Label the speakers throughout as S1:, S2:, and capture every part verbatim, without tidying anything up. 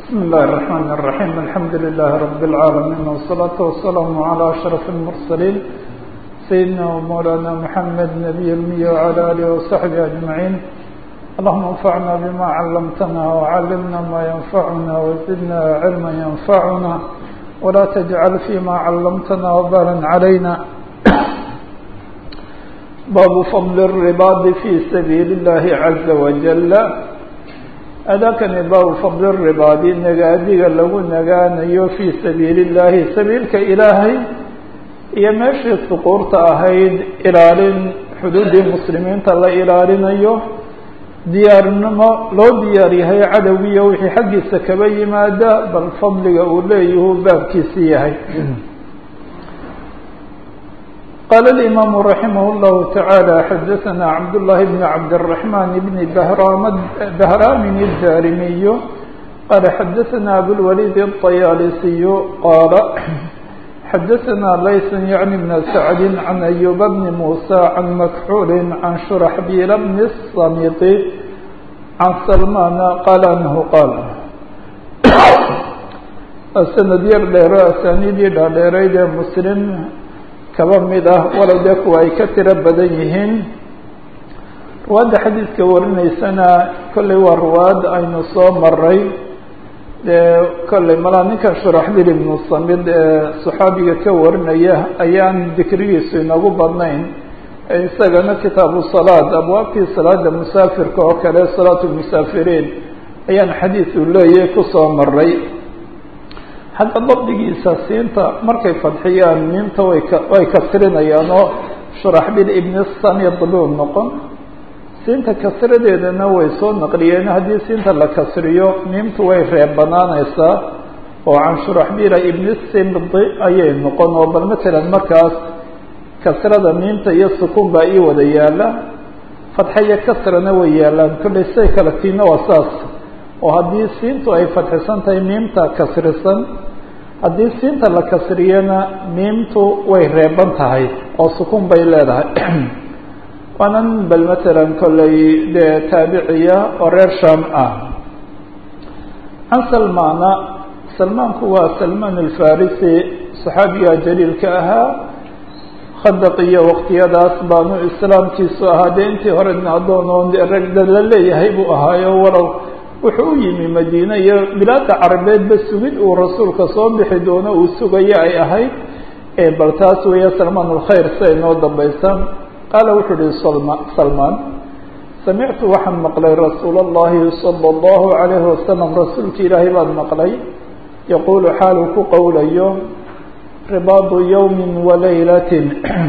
S1: بسم الله الرحمن الرحيم الحمد لله رب العالمين والصلاة والسلام على أشرف المرسلين سيدنا ومولانا محمد نبي المية وعلى آله وصحبه أجمعين. اللهم انفعنا بما علمتنا وعلمنا ما ينفعنا وزدنا علما ينفعنا ولا تجعل فيما علمتنا وبالا علينا. باب فضل الرباط في سبيل الله عز وجل. أذاكني باب فضل الرباط نجاديga lagu nagaanayo في سبيل الله سبيلka ilaahay iyo meeshii suquurta ahayd ilaalin xuduudii muslimiinta la ilaalinayo diyaarnimo loo diyaar yahay cadowgiyo wixii xaggiisa kaba yimaada bal fadliga uu leeyahay baabkiisa yahay. قال الإمام رحمه الله تعالى حدثنا عبد الله بن عبد الرحمن بن بهرام بهرام الدارمي قال حدثنا أبو الوليد الطيالسي قال حدثنا ليث يعني بن سعد عن أيوب بن موسى عن مكحول عن شرحبيل بن الصميط عن سلمان قال أنه قال السندير ليرى أسانيدي ليرى مسلم kaba mid ah walow dee kuwa ay ka tiro badan yihiin. ruwaadda xadiidka warinaysana kollay waa ruwaad aynu soo maray dee kollay malaa ninkan shuraxbil ibnu samid ee saxaabiga ka warinaya ayaan dikrigiisu inagu badnayn. isagana kitaabu salaad abwaabtii salaada musaafirka oo kale salaatu musaafiriin ayaan xadiis uu leeyahay kusoo maray. xagga dabdigiisa siinta markay fadxiyaan miimta way ka way kasrinayaan oo shuraxbil ibni samid buu noqon. siinta kasradeedana way soo naqliyeen haddii siinta la kasriyo miimtu way reebanaanaysaa oo can shuraxbila ibni samid ayay noqon. oo bal matalan markaas kasrada miimta iyo sukun baa ii wada yaala, fadxa iyo kasrana way yaalaan kollay say kala tiina waa saas. oo haddii siintu ay fadxisan tahay miimta kasrisan, haddii siinta la kasriyana miimtu way reeban tahay oo sukun bay leedahay. waanan bal matalan kollay dee taabiciya oo reer sham ah. can salmaana, salmaanku waa salmaan alfarisi saxaabiga jaliilka ahaa. khadaq iyo waqtiyadaas baanu islaamkiisu ahaa dee intii horedna addoonoon ragda la leeyahay buu ahaayo walow wuxuu u yimi madiine iyo bilaadda carabeedba sugid uu rasuulka soo bixi doono uu sugayo ay ahayd. bal taas weeye salmaan alkhayr siay noo dambaysaan. qaala wuxuu uhi salma salmaan samictu waxaan maqlay rasuula allahi sala allahu calayhi wasalam rasuulka ilaahay baan maqlay yaquulu xaaluu ku qowlayo ribaadu yawmin walaylatin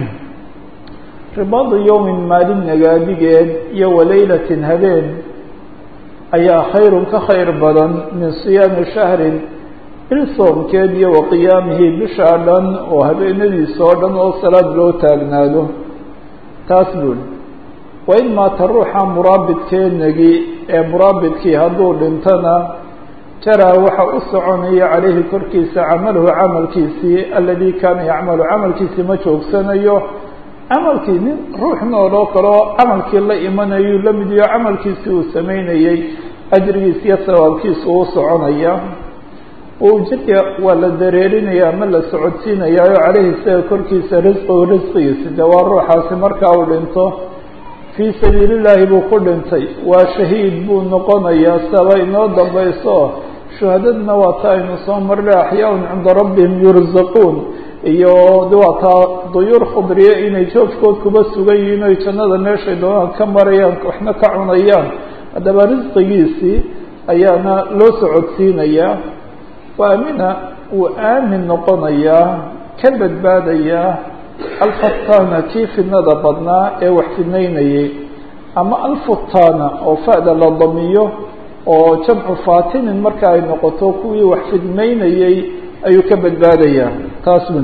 S1: ribaadu yawmin maalin nagaadigeed iyo walaylatin habeen ayaa khayrun ka khayr badan min siyaami shahrin bil soomkeed iyo wa qiyaamihi bishaa dhan oo habeenadiisa oo dhan oo salaad loo taagnaado. taas buuli wa in maata ruuxa muraabidkeenagi ee muraabidkii hadduu dhintana jaraa waxa u soconaya calayhi korkiisa camaluhu camalkiisii aladii kaana yacmalu camalkiisii ma joogsanayo. camalkii nin ruux nool oo kaleo camalkii la imanayuu la mid iyo camalkiisii uu samaynayey ajrigiisa iyo sawaabkiisa uu soconaya. ujeedka waa la dareerinaya ama la socodsiinaya oo caleyhi isaga korkiisa risqigu risqigiisa de waa ruuxaasi markaa uu dhinto fii sabiilillaahi buu ku dhintay waa shahiid buu noqonayaa saba inoo dambayso. shuhadadna waa taa aynu soo marnay axyaaun cinda rabbihim yurzaquun iyo de waa taa duyuur khudriye inay joogkood kuba sugan yihiin oy jannada meeshay doonaan ka marayaan waxna ka cunayaan. haddaba risqigiisii ayaana loo socodsiinayaa. waa amina wuu aamin noqonayaa ka badbaadayaa alfatana kii fidnada badnaa ee wax fidnaynayay, ama alfutana oo fa'da la damiyo oo jamcu fatinin marka ay noqoto kuwii wax fidnaynayay ayuu ka badbaadayaa. taas min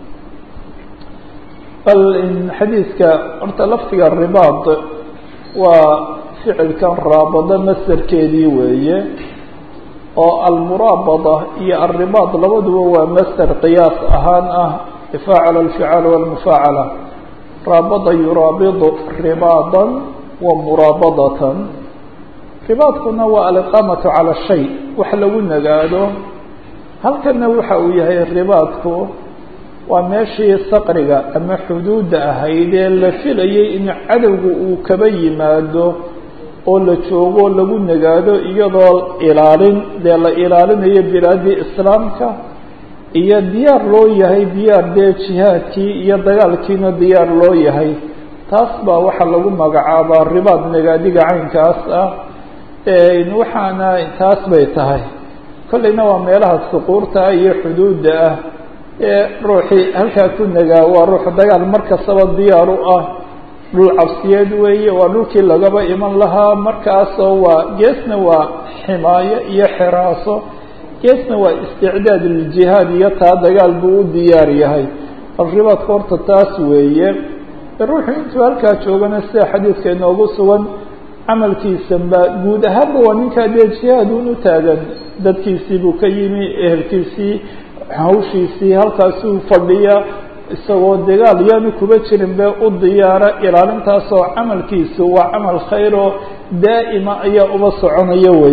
S1: bal in xadiiska horta laftiga ribaad waa ficilkan raabada masderkeedii weeye oo almuraabada iyo alribaad labaduba waa masder qiyaas ahaan ah ifaacala alficaal walmufaacala. raabada yuraabidu ribaadan wa muraabadatan. ribaadkuna waa aliqaamatu cala shay wax lagu nagaado halkana waxa uu yahay ribaadku waa meeshii saqriga ama xuduudda ahayd ee la filayay in cadowga uu kaba yimaado oo la joogo lagu nagaado iyadoo ilaalin dee la ilaalinayo bilaadii islaamka iyo diyaar loo yahay diyaar dee jihaadkii iyo dagaalkiina diyaar loo yahay taas baa waxaa lagu magacaabaa ribaad nagaadiga caynkaas ah waxaana taas bay tahay kollayna waa meelaha suquurta iyo xuduudda ah ee ruuxii halkaa ku nagaa waa ruux dagaal mar kastaba diyaar u ah dhul cabsiyeed weeye waa dhulkii lagaba iman lahaa markaasoo waa geesna waa ximaayo iyo xiraaso geesna waa isticdaad liljihaad iyo taa dagaal buu u diyaar yahay bal ribaadka horta taas weeye ruuxu intuu halkaa joogana sida xadiidka inoogu sugan camalkiisanba guud ahaanba waa ninkaa dee jihaad un u taagan dadkiisii buu ka yimi ehelkiisii hawshiisii halkaasuu fadhiya isagoo dagaal yaanu kuba jirin be u diyaara ilaalintaasoo camalkiisu waa camal khayr oo daa'ima ayaa uba soconaya wey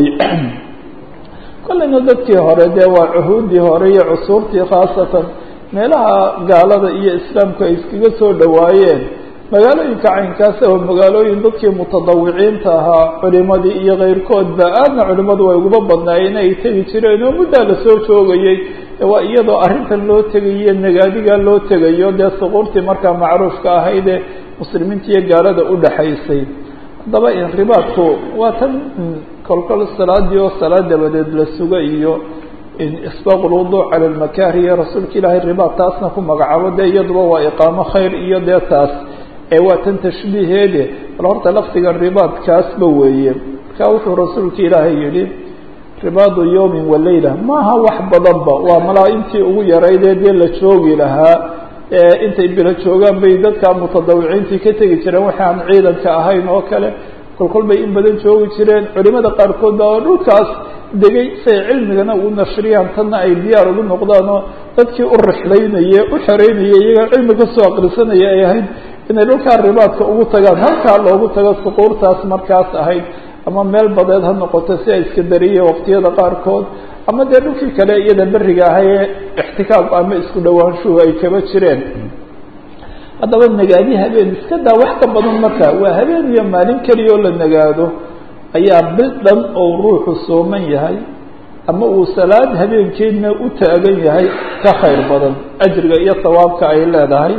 S1: kollayna dadkii hore dee waa cuhuuddii hore iyo cusuurtii khaasatan meelaha gaalada iyo islaamku ay iskaga soo dhawaayeen magaalooyinka caynkaas oo magaalooyin dadkii mutadawiciinta ahaa culimadii iyo keyrkoodba aadna culimadu way uguba badnaayeen ay tegi jireen oo muddaa lasoo joogayey waa iyadoo arrintan loo tegayo nagaadigaa loo tegayo dee suquurtii markaa macruufka ahayd ee muslimiinta iyo gaalada u dhaxaysay haddaba ribaadku waa tan kolkol salaadii oo salaad dabadeed la suga iyo isbaaq lwuduuc cala almakaari iyo rasuulka ilaahay ribaad taasna ku magacaabo dee iyaduba waa iqaamo khayr iyo dee taas ee waa tan tashbiiheede bal horta lafdiga ribaadkaasba weeye markaa wuxuu rasuulka ilaahay yihi ribaadu yawmin walayla maaha wax badanba waa malaa intii ugu yaraydee dee la joogi lahaa intay bilo joogaan bay dadka mutadawiciintii ka tegi jireen waxa aan ciidanka ahayn oo kale kolkol bay in badan joogi jireen culimada qaarkood baa dhulkaas degay say cilmigana u nashriyaan tanna ay diyaar ugu noqdaan oo dadkii u rixlaynaye u xereynayay iyaga cilmi kasoo aqrisanaya ay ahayd inay dhulkaa ribaadka ugu tagaan halkaa loogu tago suquurtaas markaas ahayd ama meel badeed ha noqoto si ay iska dariye waqtiyada qaarkood ama dee dhulkii kale iyada beriga ahayee ixtikaab ama isku dhawaanshuhu ay kaba jireen haddaba nagaadi habeen iska daa wax ka badan marka waa habeen iyo maalin keliya oo la nagaado ayaa bil dhan oo ruuxu sooman yahay ama uu salaad habeenkeedna u taagan yahay ka khayr badan ajriga iyo sawaabka ay leedahay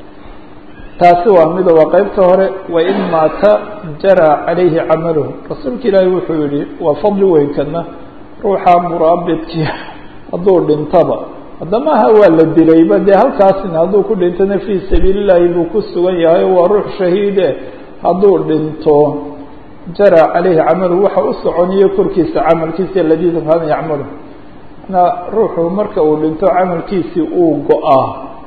S1: taasi waa mida waa qeybta hore wain maata jaraa calayhi camaluhu rasuulka ilaahi wuxuu yihi waa fadli weynkana ruuxa muraabidkii hadduu dhintaba haddamaha waa la dilayba dee halkaasina hadduu ku dhintona fii sabiili llahi buu ku sugan yahay waa ruux shahiide hadduu dhinto jaraa calayhi camaluhu waxa u soconiyo korkiisa camalkiisi aladiina kaana yacmalu na ruuxu marka uu dhinto camalkiisii uu go-aa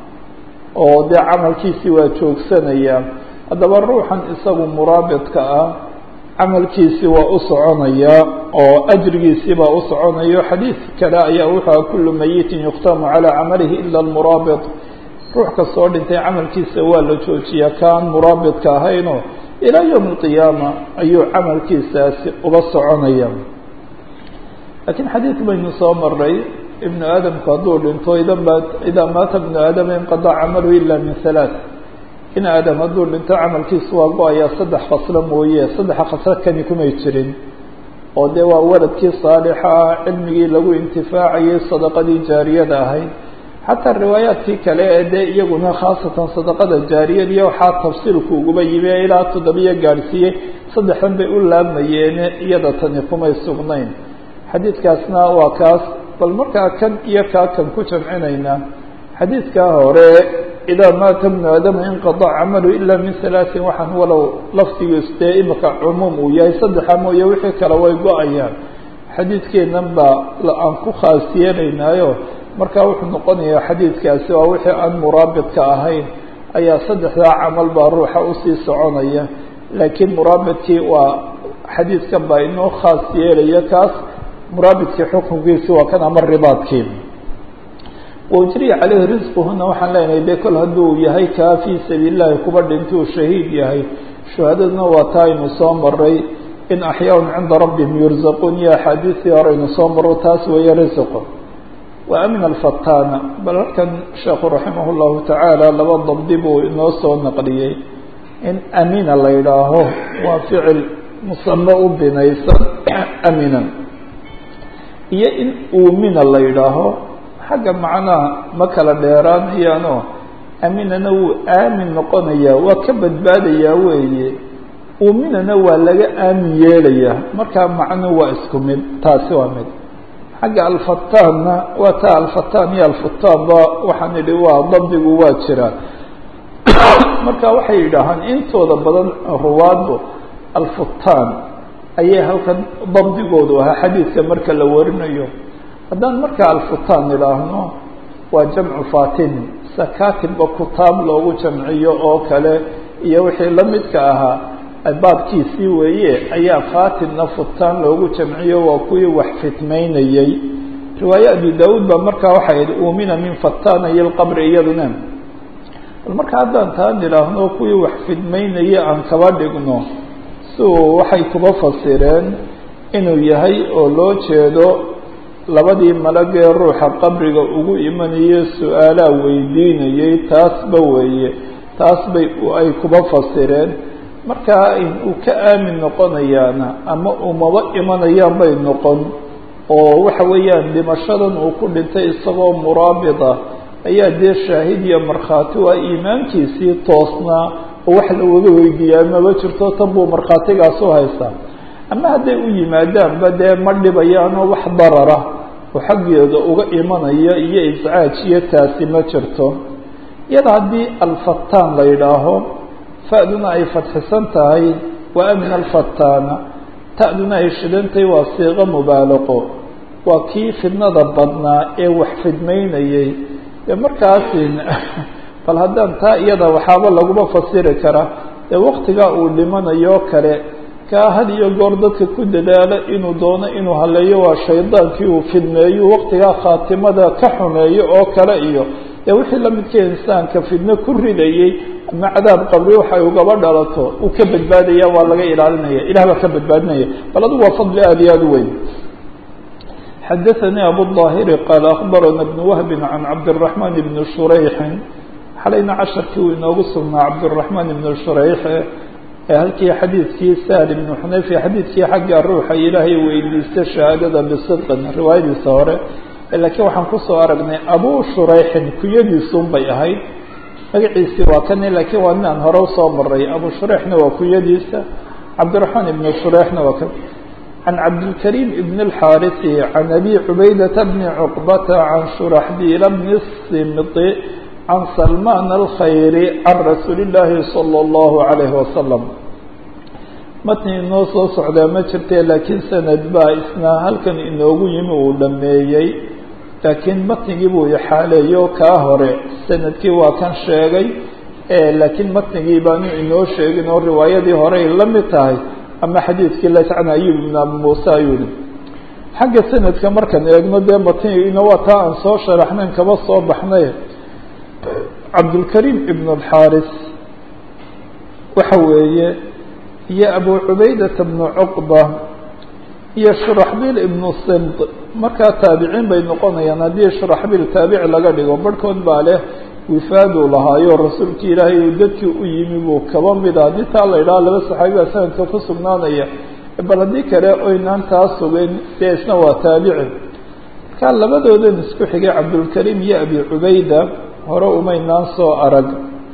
S1: oo dee camalkiisii waa joogsanaya haddaba ruuxan isagu muraabidka ah camalkiisii waa u soconaya oo ajrigiisii baa u soconayo xadiid kale ayaa wuxuu kullu mayitin yukhtamu calaa camalihi ila almuraabid ruux kastoo dhintay camalkiisa waa la joojiyaa kaan muraabidka ahaynoo ilaa yowmi alqiyaama ayuu camalkiisaasi uba soconaya laakiin xadiid baynu soo maray ibnu aadamku hadduu dhinto idaa maata ibnu aadama inqadaca camaluhu ila min halaath in aadam hadduu dhinto camalkiisu waa go-ayaa saddex khaslo mooye saddexa khaslo kani kumay jirin oo dee waa waladkii saalixa ah cilmigii lagu intifaacayay sadaqadii jaariyada ahayd xataa riwaayaadkii kale ee dee iyaguna khaasatan sadaqada jaariyad iyo waxaa tafsiilku uguba yimi ilaa toddobiyo gaadhsiiyey saddexdan bay u laabmayeene iyada tani kumay sugnayn xadiidkaasna waa kaas bal markaa kan iyo kaa kan ku jamcinaynaa xadiidkaa hore idaa maata bnu aadama inqadac camalu ila min halaaثin waxaan walow lafdigiis dee imika cumuum uu yahay saddexa mooye wixii kale way go-ayaan xadiidkeennan baa aan ku khaas yeelaynaayo markaa wuxuu noqonayaa xadiidkaasi waa wixii aan muraabidka ahayn ayaa saddexdaa camal baa ruuxa usii soconaya laakiin muraabidkii waa xadiidkan baa inoo khaas yeelaya kaas muraabidkii xukunkiisi waa kan ama ribaadkii waujriya caleyhi risquhuna waxaan leenahay de kol hadduu yahay kaa fii sabiili llahi kuba dhintuu shahiid yahay shuhadaduna waa taa aynu soo maray in axyaaun cinda rabbihim yurzaquun iyo axaadiistii horeynu soo maro taas weeye risqo wa amin alfatana bal halkan sheekhu raximah llahu tacaala laba dabdi buu inoo soo naqliyey in amina la yidhaaho waa ficil musame u binaysan aminan iyo in uumina la yidhaaho xagga macnaha ma kala dheeraanayaanoo aminana wuu aamin noqonayaa waa ka badbaadayaa weeye uuminana waa laga aamin yeelayaa markaa macno waa isku mid taasi waa mid xagga alfataanna waa taa alfataan iyo alfutaanba waxaan idhi waa dabdigu waa jiraa marka waxay yidhaahaan intooda badan ruwaaddu alfutaan ayay halkan dabdigoodu ahaa xadiidka marka la warinayo haddaan markaa alfutaan idhaahno waa jamcu fatin sakatibba kutaab loogu jamciyo oo kale iyo wixii la midka ahaa baabkiisii weeye ayaa fatinna futaan loogu jamciyo waa kuwii wax fitmaynayey riwaaye abi daauud baa markaa waxay idhi uumina min fatana iyo lqabri iyaduna bal marka haddaan taan idhaahno kuwii wax fidmaynaya aan kaba dhigno so waxay kuba fasireen inuu yahay oo loo jeedo labadii malagee ruuxa qabriga ugu imanaye su-aalaa weydiinayay taasba weeye taas bay ay kuba fasireen markaa uu ka aamin noqonayaana ama umaba imanayaan bay noqon oo waxa weeyaan dhimashadan uu ku dhintay isagoo muraabita ayaa dee shaahid iyo markhaati waa iimaankiisii toosnaa oo wax lawaga weydiiyaa maba jirto tan buu markhaatigaas u haystaa ama hadday u yimaadaanba dee ma dhibayaanoo wax darara oo xaggeeda uga imanaya iyo iscaajiyo taasi ma jirto iyada haddii alfataan la yidhaaho fa-duna ay fadxisan tahay waa amin alfataana ta-duna ay shidantahay waa siiqo mubaalaqo waa kii fidnada badnaa ee wax fidmaynayay dee markaasi bal haddaan taa iyada waxaaba laguma fasiri karaa dee waktigaa uu dhimanayo kale kaa had iyo goor dadka ku dadaala inuu doono inuu haleeyo waa shaydaankii uu fidmeeyo waktigaa khaatimada ka xumeeyo oo kale iyo dee wixii lamidka insaanka fidno ku ridayey ama cadaab qabri waxay ugaba dhalato uu ka badbaadaya waa laga ilaalinaya ilah baa ka badbaadinaya bal adigu waa fadli aada iyo aada u weyn xadaثanii abuلظaahiri qaala akbarana bn wahbi can cabdالرaحman bni shurayxin xalayna casharkii uu inoogu sugnaa cabdالرaحman ibn shurayx ee halkii xadiidkii sahl ibn xunayf xadiidkii xagga ruuxa ilaahay weydiista shahaadada bisidqin riwaayadiisa hore laakiin waxaan kusoo aragnay abu shurayxin kunyadiisun bay ahayd magaciisii waa kani laakiin waa nin aan hore usoo maray abu shurayxna waa kunyadiisa cabdiraxmaan ibn shurayxna waa kan can cabdilkariim ibn اlxaarisi can abi cubaydata bni cuqbata can shuraxbiila bni simti can salmaan alkhayri can rasuuli illaahi salى اllahu alayhi wasalam matni inoo soo socdaa ma jirte laakiin sanad baa isna halkan inoogu yimi uu dhameeyey laakiin matnigii buu ixaaleeyo kaa hore sanadkii waa kan sheegay laakiin matnigii baanu inoo sheegin oo riwaayadii horey la mid tahay ama xadiidkii lays can ayub ibn abi muuse ayuu yihi xagga sanadka markaan eegno dee matnigiina waa taa aan soo sharaxnayn kaba soo baxnay cabdulkariim ibn alxaaris waxa weeye iyo abu cubaydata bnu cuqba iyo shuraxbiil ibnu simt markaa taabiciin bay noqonayaan haddii shuraxbiil taabici laga dhigo barhkood baa leh wifaaduu lahaayo rasuulkii ilaahay uu dadkii u yimi buu kaba mida haddii taa la idhaha laba saxaabi baa sanadka ku sugnaanaya bal haddii kale oynaan taa sugayn dee isna waa taabici markaa labadoodan isku xigay cabdulkariim iyo abi cubayda hore umaynaan soo arag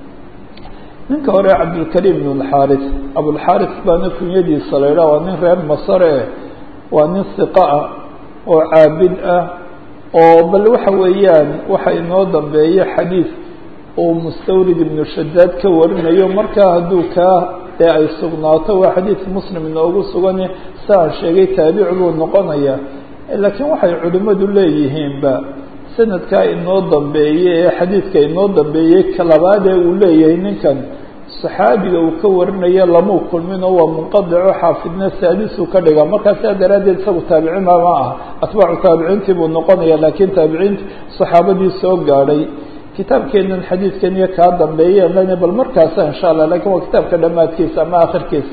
S1: ninka hore cabdulkariim ibn alxaaris abulxaaris baana kunyadiisa la idhaha waa nin reer masare waa nin siqa ah oo caabid ah oo bal waxa weeyaan waxa inoo dambeeya xadiid uu mustawrid ibnu shadaad ka warinayo markaa hadduu kaa ee ay sugnaato waa xadiid muslim inoogu sugan saan sheegay taabici buu noqonaya laakiin waxay culimmadu leeyihiinba sanadkaa inoo dambeeyey ee xadiidka inoo dambeeyey kalabaadee uu leeyahay ninkan saxaabiga uu ka warinaya lamuu kulmin oo waa munqadico xaafidna saadisuu ka dhiga markaa sidaa daraaddeed isagu taabiciin ma aha atbaacu taabiciintii buu noqonaya laakiin taabiciinti saxaabadii soo gaadhay kitaabkeenan xadiidkan iyo kaa dambeeyeen bal markaasa insha allah lakin waa kitaabka dhammaadkiisa ama akhirkiisa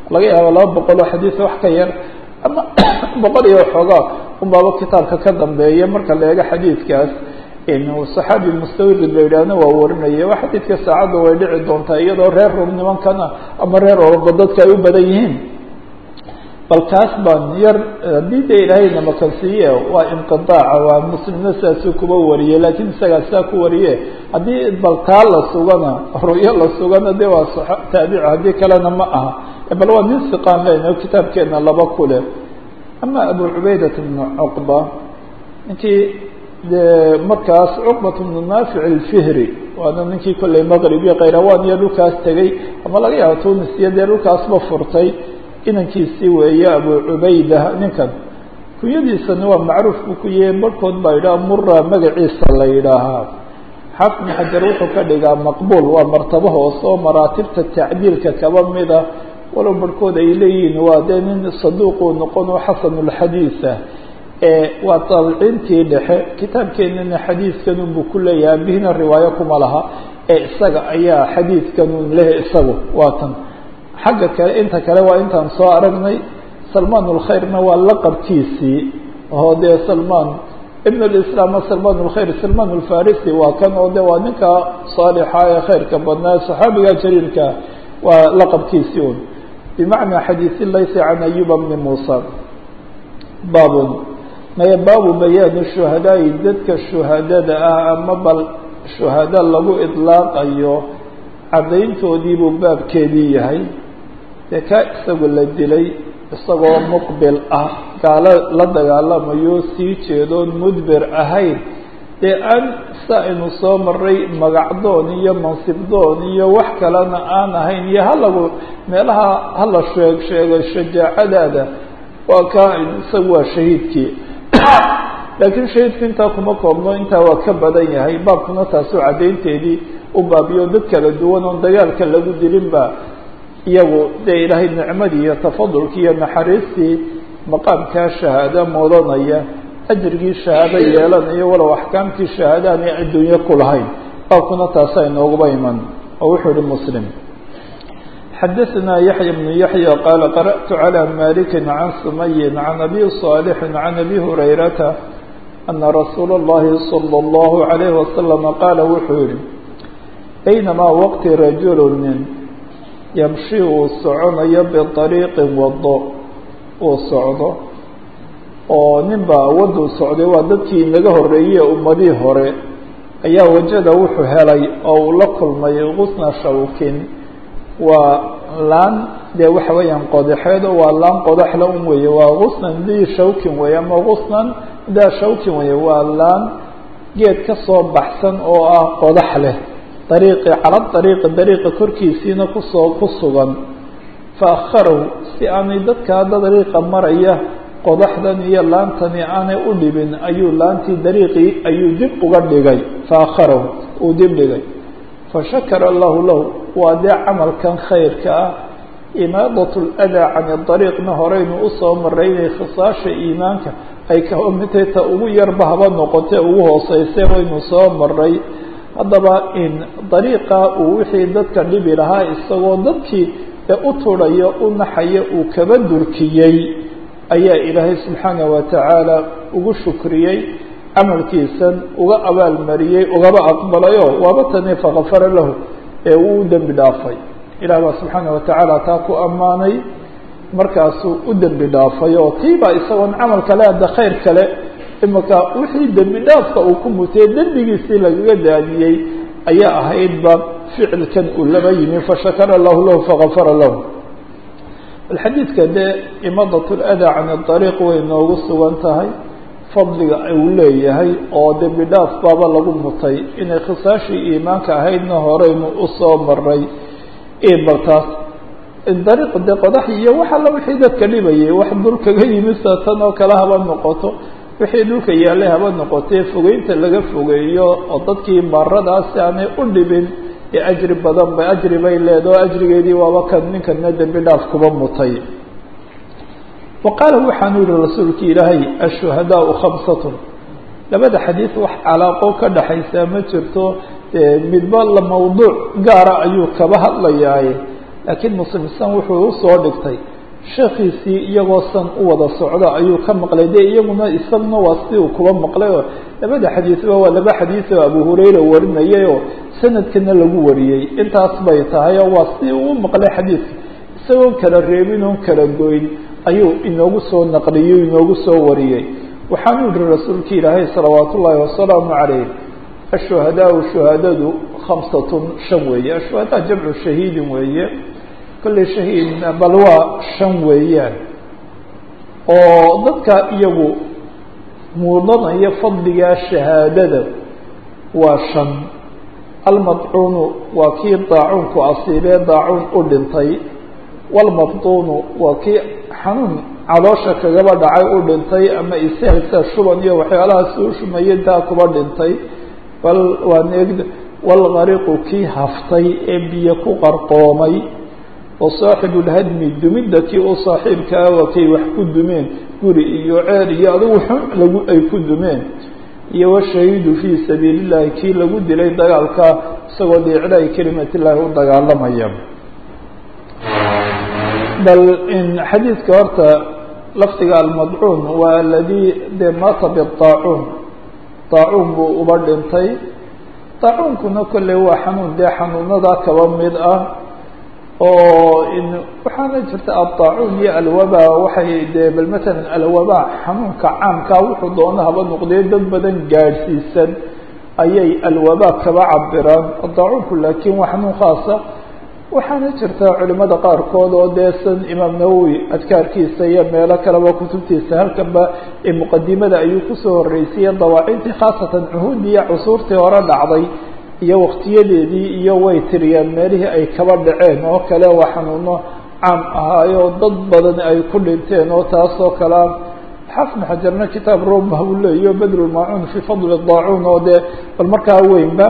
S1: laga yaabo laba boqol oo xadiis wax ka yar ama boqol iyo xoogaa unbaaba kitaabka ka dambeeya marka la eego xadiidkaas saxaabi mustawrid la yidhaahna waa warinaya waa xadiidka saacadda way dhici doontaa iyadoo reer rum nimankana ama reer oroba dadka ay u badan yihiin bal kaas baan yar haddii de ilaahayna makansiiye waa inqidaaca waa muslimna sidaasuu kuba wariyey laakiin isagaa saa ku wariye haddii bal taa la sugana ru'yo la sugana de waa taabici haddii kalena ma aha bal waa nin siqaan leyna kitaabkeena laba kule ama abu cubaydat bnu cuqba ninkii de markaas cuqbat bnu naafic alfihri waana ninkii kolley maqrib iyo khayrawaan iyo dhulkaas tegey ama laga yaabo tunis iyo dee dhulkaasba furtay inankiisii weeye abu cubayda ninkan kunyadiisana waa macruuf buu ku yahay barhkood baa yidhaha mura magaciisa la yidhaahaa xaafid ibn xajar wuxuu ka dhigaa maqbuul waa martabo hoose oo maraatibta tacdiilka kaba mida walow barhkood ay leeyihiin waa dee nin saduuquu noqon oo xasanulxadiisa waa taabiciintii dhexe kitaabkeenana xadiidkanun buu ku leeyahay bihina riwaayo kuma laha ee isaga ayaa xadiidkanun leh isagu waa tan xagga kale inta kale waa intaan soo aragnay salmaan ulkhayrna waa laqabkiisii oo dee salmaan ibn lislaam salmaan ulkhayr salmaan ulfarisi waa kan oo de waa ninka saalixa ee khayrka badnaa saxaabiga jaliilka waa laqabkiisii un bimacnaa xadiisi laysa can ayuba bni muusa baabun maya baabu bayaani shuhadaai dadka shuhadada ah ama bal shuhada lagu idlaaqayo caddayntoodiibuu baabkeedii yahay dee kaa isagu la dilay isagoo muqbil ah gaalo la dagaalamayo sii jeedoon mudbir ahayn dee aan sa aynu soo maray magacdoon iyo mansibdoon iyo wax kalena aan ahayn iyo halagu meelaha hala sheeg sheegay shajaacadaada waa kaa isagu waa shahiidkii laakiin shahiidku intaa kuma koobno intaa waa ka badan yahay baabkuna taasoo caddaynteedii u baabiyo dad kala duwan oon dagaalka lagu dilinba iyagu dee ilaahay nicmadii iyo tafadulkii iyo naxariistii maqaamkaa shahaado mudanaya ajrigii shahaado yeelanayo walow axkaamtii shahaada aanay adduunyo ku lahayn baabkuna taasa inooguba iman oo wuxuu ihi muslim xadaثna yaحya بن yaحya qaala qarأtu عalى maliki can sumayin can abi صaalixi can abi hurayrata ana rasuula اllahi salى اllahu عalayhi wasalam qaala wuxuu yihi baynamaa waqti rajulu nin yamshi uu soconayo biطariiqin wado uu socdo oo nin baa waduu socday waa dadkii naga horeeyey ummadii hore ayaa wajada wuxuu helay oo uu la kulmay gusna shawkin waa laan dee waxa weeyaan qodaxeed oo waa laan qodaxla un weeye waa gusnan dii shawkin weeye ama gusnan daa shawkin weeye waa laan geed ka soo baxsan oo ah qodax leh dariiqi cala dariiqi dariiqa korkiisiina kusoo ku sugan fa akharahu si aanay dadkaa dariiqa maraya qodaxdan iyo laantani aanay u dhibin ayuu laantii dariiqii ayuu dib uga dhigay fa akharahu uu dib dhigay fashakara allahu lahu waa dee camalkan khayrka ah imaadat ladaa can dariiqna horeynu usoo maray inay khisaasha iimaanka ay kaba midtay ta ugu yarba haba noqotee ugu hooseyse waynu soo maray haddaba in dariiqa uu wixii dadka dhibi lahaa isagoo dadkii ee u turhaya u naxaya uu kaba durkiyey ayaa ilaahay subxaana wa tacaala ugu shukriyey camalkiisan uga abaalmariyey ugaba aqbalayo waaba tani fakafara lahu ee uu dembi dhaafay ilaah baa subxaana wa tacaala taa ku ammaanay markaasuu u dembi dhaafay oo tiibaa isagoon camal kale hadda khayr kale imaka wixii dembi dhaafka uu ku mutay dembigiisii lagaga daadiyey ayaa ahaydba ficilkan uu laba yimi fashakara allahu lahu fakafara lahu alxadiidka dee imadat ladaa can adariiq way noogu sugan tahay fadliga uu leeyahay oo dembi dhaaf baaba lagu mutay inay khisaashii iimaanka ahaydna horeynu usoo maray baltaas dariiq dee qodax iyo wax alla wixii dadka dhibayay wax dul kaga yimid sa tan oo kale haba noqoto wixii dhulka yaallay haba noqotee fogeynta laga fogeeyo oo dadkii maradaasi aanay u dhibin ee ajri badan ba ajri bay leedaho ajrigeedii waaba kan ninkana dembi dhaaf kuba mutay wa qaala waxaanu yihi rasuulki ilaahay ashuhadaau khamsatun labada xadiis wax calaaqo ka dhaxaysaa ma jirto midba la mawduuc gaara ayuu kaba hadlayaaye laakiin muslim san wuxuu usoo dhigtay sheekhiisii iyagoo san u wada socda ayuu ka maqlay dee iyaguna isaguna waa si uu kuba maqlay oo labada xadiisba waa laba xadiis oo abu hurayra warinayay oo sanadkana lagu wariyey intaas bay tahay oo waa si uu maqlay xadiiska isagoon kala reebin oon kala goyn ayuu inoogu soo naqliyey inoogu soo wariyey waxaanu yihi rasuulki ilaahay salawaat ullaahi wasalaamu calayh ashuhadaau shuhadadu khamsatun shan weeye ashuhadaa jamcu shahiidin weeye kolley shahiid bal waa shan weeyaan oo dadka iyagu mudanaya fadligaa shahaadada waa shan almadcuunu waa kii daacuunku asiibee daacuun u dhintay walmabtuunu waa kii xanuun caloosha kagaba dhacay u dhintay ama isahsa shuban iyo waxyaalahaas uu shumayay taa kuba dhintay bal waa neeg walgariqu kii haftay ee biyo ku qarqoomay wa saaxibu lhadmi dumidda kii u saaxiibkaa waa kay wax ku dumeen guri iyo ceer iyo adigu xun lagu ay ku dumeen iyo washahiidu fii sabiili llahi kii lagu dilay dagaalka isagoo liiclaahi kelimati llaahi u dagaalamaya bal in xadiidka horta lafdiga almadcuun waa aladii dee maata bidaacuun daacuun buu uba dhintay daacuunkuna kolley waa xanuun dee xanuunadaa kaba mid ah oo waxaana jirta adaacuun iyo alwaba waxay dee bal matalan alwaba xanuunka caamkaa wuxuu doona haba noqdee dad badan gaadhsiisan ayay alwaba kaba cabiraan adaacuunku laakiin waa xanuun khaasa waxaana jirta culimada qaarkood oo dee san imaam nawowi adkaarkiisa iyo meelo kaleba kutubtiisa halkanba ee muqadimada ayuu kusoo horreysiyey dawaacintii khaasatan cuhuudii iyo cusuurtii hore dhacday iyo waktiyadeedii iyo way tiriyeen meelihii ay kaba dhaceen oo kale waa xanuuno caam ahaayo dad badan ay ku dhinteen oo taas oo kale xafn xajarna kitaab roma uu leeyo badrulmaacuun fii fadli daacuun oo dee bal markaa weynba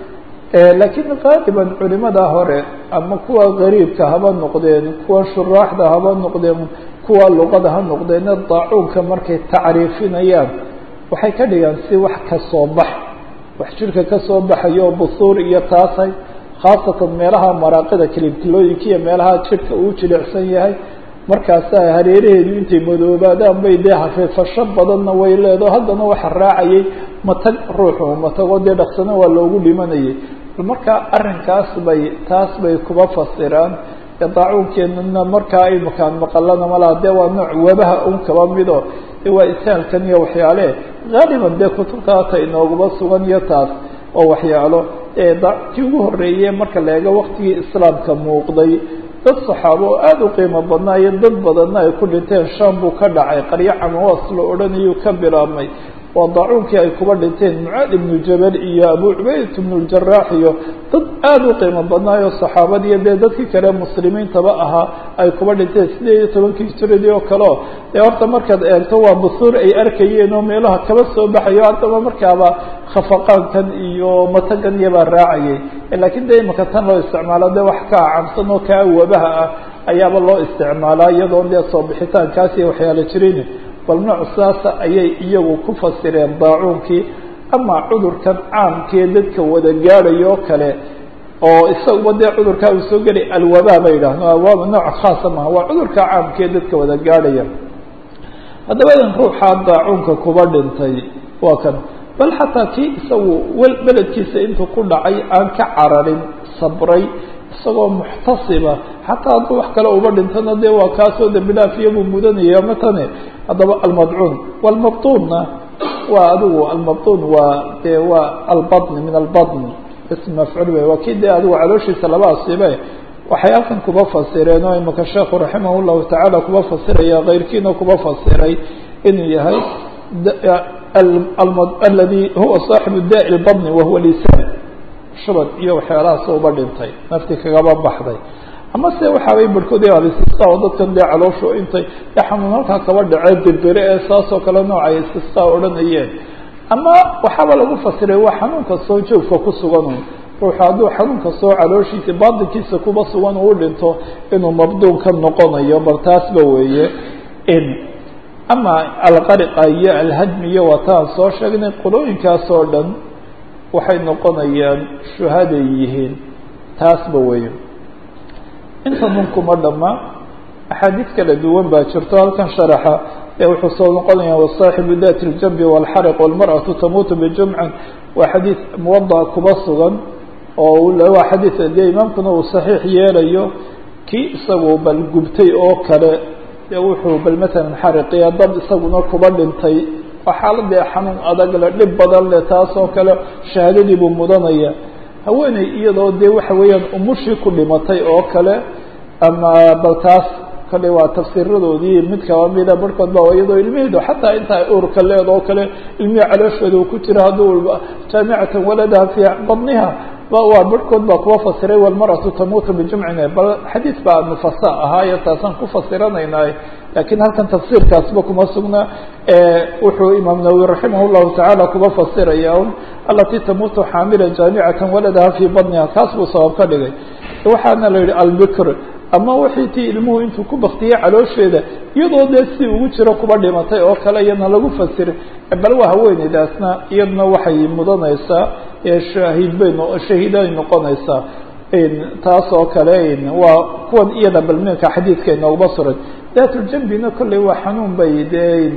S1: laakiin qaaliban culimada hore ama kuwa gariibka haba noqdeen kuwa shuraaxda haba noqdeen kuwa luqada ha noqdeen daacuunka markay tacriifinayaan waxay ka dhigaan si wax kasoo bax wax jirka kasoo baxayo busuur iyo taasay khaasatan meelaha maraaqida kilibtilooyinka iyo meelaha jirka uu jilicsan yahay markaasaa hareeraheedu intay madoobaadaan bay dee hafiifasho badanna way leedo haddana waxa raacayay matag ruuxu matagoo dee dhaqsana waa loogu dhimanayay markaa arrinkaas bay taas bay kuba fasiraan daacuunkeenana markaa ay makaan maqalana malaa dee waa nooc wabaha un kaba mido de waa ishaalkan iyo waxyaale haaliban dee kutubtaata inoogaba sugan iyo taas oo waxyaalo kii ugu horreeye marka la eego waktigii islaamka muuqday dad saxaabo oo aada u qiimo badnaa iyo dad badanna ay ku dhinteen sham buu ka dhacay qaryo camawaas la odhanayuu ka bilaabmay waa daacuunkii ay kuba dhinteen mucaad ibnu jabal iyo abu cubaydat ibnu ljaraax iyo dad aada u qiimo badnaayo saxaabadiiyo dee dadkii kale muslimiintaba ahaa ay kuba dhinteen sideed iyo tobankii hijiradii oo kaleo dee horta markaad eegto waa busuur ay arkayeen oo meelaha kaba soo baxayo haddaba markaaba khafaqaankan iyo matagan iyobaa raacayay laakiin dee imaka tan loo isticmaalo dee wax kaa camsan oo kaa wabaha ah ayaaba loo isticmaalaa iyadoon dee soo bixitaankaas iyo waxyaala jirin bal nooc saasa ayay iyagu ku fasireen daacuunkii ama cudurkan caamkee dadka wada gaadhayo oo kale oo isaguba dee cudurkaa uu soo gelay alwabaa ba yidhaahno alwaba nooc khaasa maha waa cudurka caamkee dadka wada gaadhaya haddaba idan ruuxaa daacuunka kuba dhintay waa kan bal xataa kii isagu beledkiisa intuu ku dhacay aan ka cararin sabray isagoo muxtasiba xataa hadduu wax kale uba dhintana dee waa kaasoo dambi dhaaf iyabuu mudanaya matane haddaba almadcuun walmabtuunna waa adigu almabtuun waa dee waa albatni min albatni ism mafcuul wey waa kii dee adigu calooshiisa laba asiibe waxay halkan kuba fasireen oo imaka sheekhu raximah llahu tacaala kuba fasiraya keyrkiina kuba fasiray inuu yahay aladi huwa saaxibu daai lbatni wahuwa lisaan shubad iyo waxyaalahaas uba dhintay naftii kagaba baxday ama se waxaabay barhkood alistisqa oo dadkan dee calooshu intay xanuun halkaa kaba dhacee dirbire ee saasoo kale noocay istisqa odhanayeen ama waxaaba lagu fasiray waa xanuun kastoo joogka ku sugan ruuxu hadduu xanuun kastoo calooshiisa baatinkiisa kuba sugan uu dhinto inuu mabduun ka noqonayo bal taasba weeye ama alqariqa iyo alhadmi iyo wataan soo sheegnay qolooyinkaas oo dhan waxay noqonayaan shuhaday yihiin taasba weeye inta nun kuma dhama axaadiis kala duwan baa jirto halkan sharaxa ee wuxuu soo noqonaya wasaaxibu dati اljambi wاlxarq wاlmarأaةu tamuutu bijumcan waa xadiis muwadac kuba sugan oo waa xadiis dee imaamkuna uu saxiix yeelayo kii isagu bal gubtay oo kale dee wuxuu bal matalan xariqiya dad isaguna kuba dhintay waa xaaladee xanuun adag le dhib badan le taas oo kale shahaadadii buu mudanaya haweeney iyadoo dee waxa weeyaan umushii ku dhimatay oo kale ama bal taas kale waa tafsiiradoodii mid kaba mida barhkood ba iyadoo ilmaheedu xataa inta ay urka leed oo kale ilmihii calooshooda uu ku jiro hadduu jaamicatan waladaha fii badniha waa barhkood baa kuwa fasiray walmarأaةu tamuutu bijumcin bal xadiis baa nufasa ahaayo taasaan ku fasiranaynaay lakiin halkan tafsiirkaasba kuma sugna wuxuu imaam nawawi raximah الlahu taعala kuba fasiraya un alati tamuutu xaamila jaamicatan waladaha fii badniha kaas buu sabab ka dhigay waxaana la yihi albikr ama wixii tii ilmuhu intuu ku baktiyey caloosheeda iyadoo dee si ugu jiro kuba dhimatay oo kale iyadna lagu fasiray bal waa haweeneydaasna iyadna waxay mudanaysaa shahiid bay shahiiday noqonaysaa taas oo kale waa kuwan iyada bal minka xadiidka inooguma suran daatuljambina kolley waa xanuun bay dee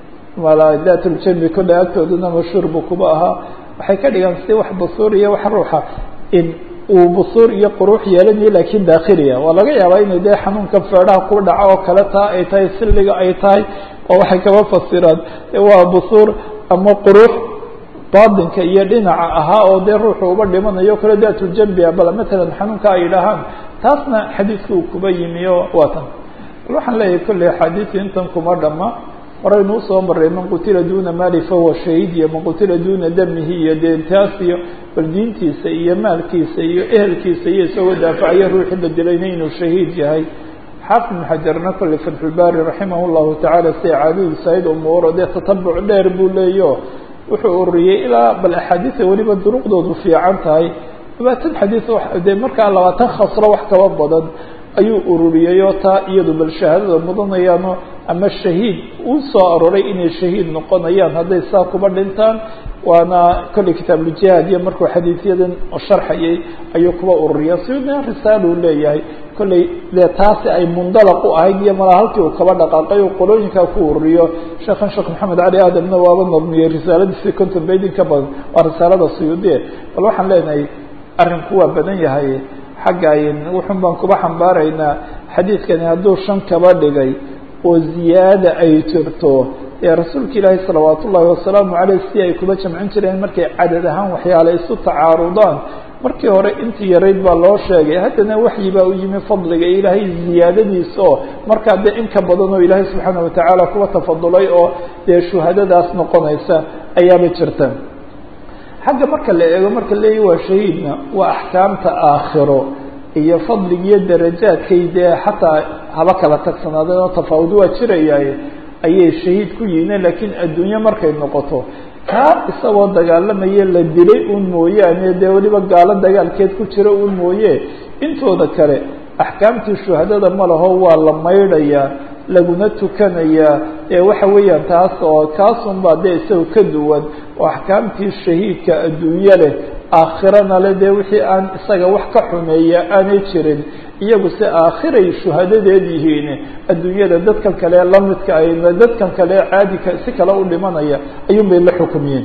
S1: mala daatuljambi kolley agtoodana mashhuur buu kuba ahaa waxay ka dhigaan si wax basuur iyo wax ruuxa in uu busuur iyo quruux yeelanayo lakin dakhiliya waa laga yaabaa inay dee xanuunka feedhaha ku dhaco oo kale taa ay tahay siliga ay tahay oo waxay kaba fasiraan waa busuur ama quruux baadinka iyo dhinaca ahaa oo dee ruuxu uba dhimanayo kale daatuljambia bal matalan xanuunka ay dhahaan taasna xadiidka uu kuba yimiyo waa tan bal waxaan leeyahay kolley axaadiisi intan kuma dhama horaynu usoo maray man qutila duna mali fahuwa shahiid iyo man qutila duna damihi iyo deentaas iyo bal diintiisa iyo maalkiisa iyo ehelkiisa iyo isagoo daafacaya ruuxii la dilayna inuu shahiid yahay xaafid ibn xajarna kolley fatxulbaari raximah llahu tacaala si caabid said umuuro dee tatabuc dheer buu leeyo wuxuu ururiyey ilaa bal axaadiisa weliba duruqdoodu fiican tahay labaatan xadiis dee markaa labaatan khasro wax kaba badan ayuu ururiyey oo taa iyadu bal shahaadada mudanayaano ama shahiid uu soo aroray inay shahiid noqonayaan hadday saa kuba dhintaan waana kolley kitaabuuljihaad iyo markuu xadiisyadan sharxayay ayuu kuba ururiya sidna risaaluu leeyahay kolley dee taasi ay mundalaq u ahayd iyo malaa halkii uu kaba dhaqaaqay oo qolooyinkaa ku ururiyo sheekhan sheekh maxamed cali aadamna waaba nadmiyey risaaladiisii konton baydin ka badan waa risaalada suyuudiye bal waxaan leenahay arrinku waa badan yahay xagga wuxun baan kuba xambaaraynaa xadiidkani hadduu shan kaba dhigay oo ziyaada ay jirto ee rasuulka ilaahi salawaat ullaahi wasalaamu caleyh si ay kuba jamcin jireen markay cadad ahaan waxyaale isu tacaarudaan markii hore intii yarayd baa loo sheegay haddana waxyi baa u yimi fadliga ilaahay ziyaadadiisa oo markaa dee in ka badan oo ilaahay subxaana watacaala kuwa tafadulay oo dee shuhadadaas noqonaysa ayaaba jirta xagga marka la eego marka leeyahy waa shahiidna waa axkaamta aakhiro iyo fadligiiyo darajaadkay dee xataa haba kala tagsanaadeen oo tafaawud waa jirayaaye ayay shahiid ku yihiin laakiin adduunye markay noqoto kaa isagoo dagaalamaye la dilay un mooyaane dee weliba gaalo dagaalkeed ku jira un mooye intooda kale axkaamtii shuhadada ma laho waa la maydhayaa laguna tukanayaa ee waxa weeyaan taas oo kaasun baa dee isaga ka duwan oo axkaamtii shahiidka adduunye leh aakhirana le dee wixii aan isaga wax ka xumeeya aanay jirin iyagu si aakhiray shuhadadeed yihiin adduunyada dadkan kale lamidka ay dadkan kale caadika si kale u dhimanaya ayuun bay la xukumiyeen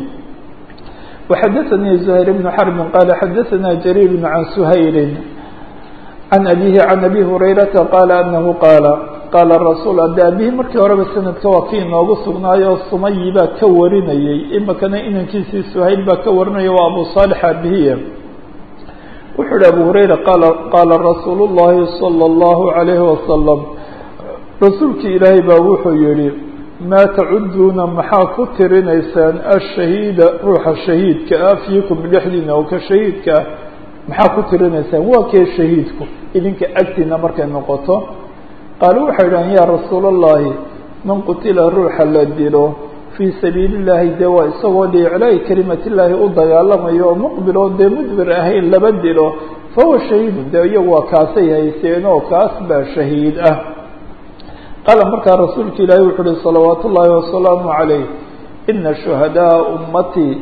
S1: وxadaثnي زهير بن حرب qال xadaثna جرير عن سhayل عن أبيه عن أبي هريرة qال أنه qاaل qaala rasuul ade abihi markii horeba sanadka waa kii inoogu sugnaayo sumayi baa ka warinayey imikana inankiisii suhayl baa ka warinaya waa abu صالح abihiya wuxuu hi abu hurayra qaala qaala rasuul الlahi salى الlahu عalayhi wasalam rasuulkii ilaahay baa wuxuu yihi maa tacuduuna maxaa ku tirinaysaan ashahiida ruuxa shahiidka ah fiikum dhexdiina oo ka shahiidka ah maxaa ku tirinaysaan waa kee shahiidku idinka agtiina markay noqoto qaaluu waxay idhahan yaa rasuul الlahi man qutila ruuxa la dilo fii sabiili الlahi dee waa isagoo liiclaa'i kalimat illaahi u dagaalamayo oo muqbiloo dee mudbir ahayn laba dilo fahuwa shahiidu dee iyagu waa kaasay haysteen oo kaas baa shahiid ah qaala markaa rasuulka ilaahi wuxuu uhi salawaat ullaahi wasalaamu calayh ina shuhadaa ummatii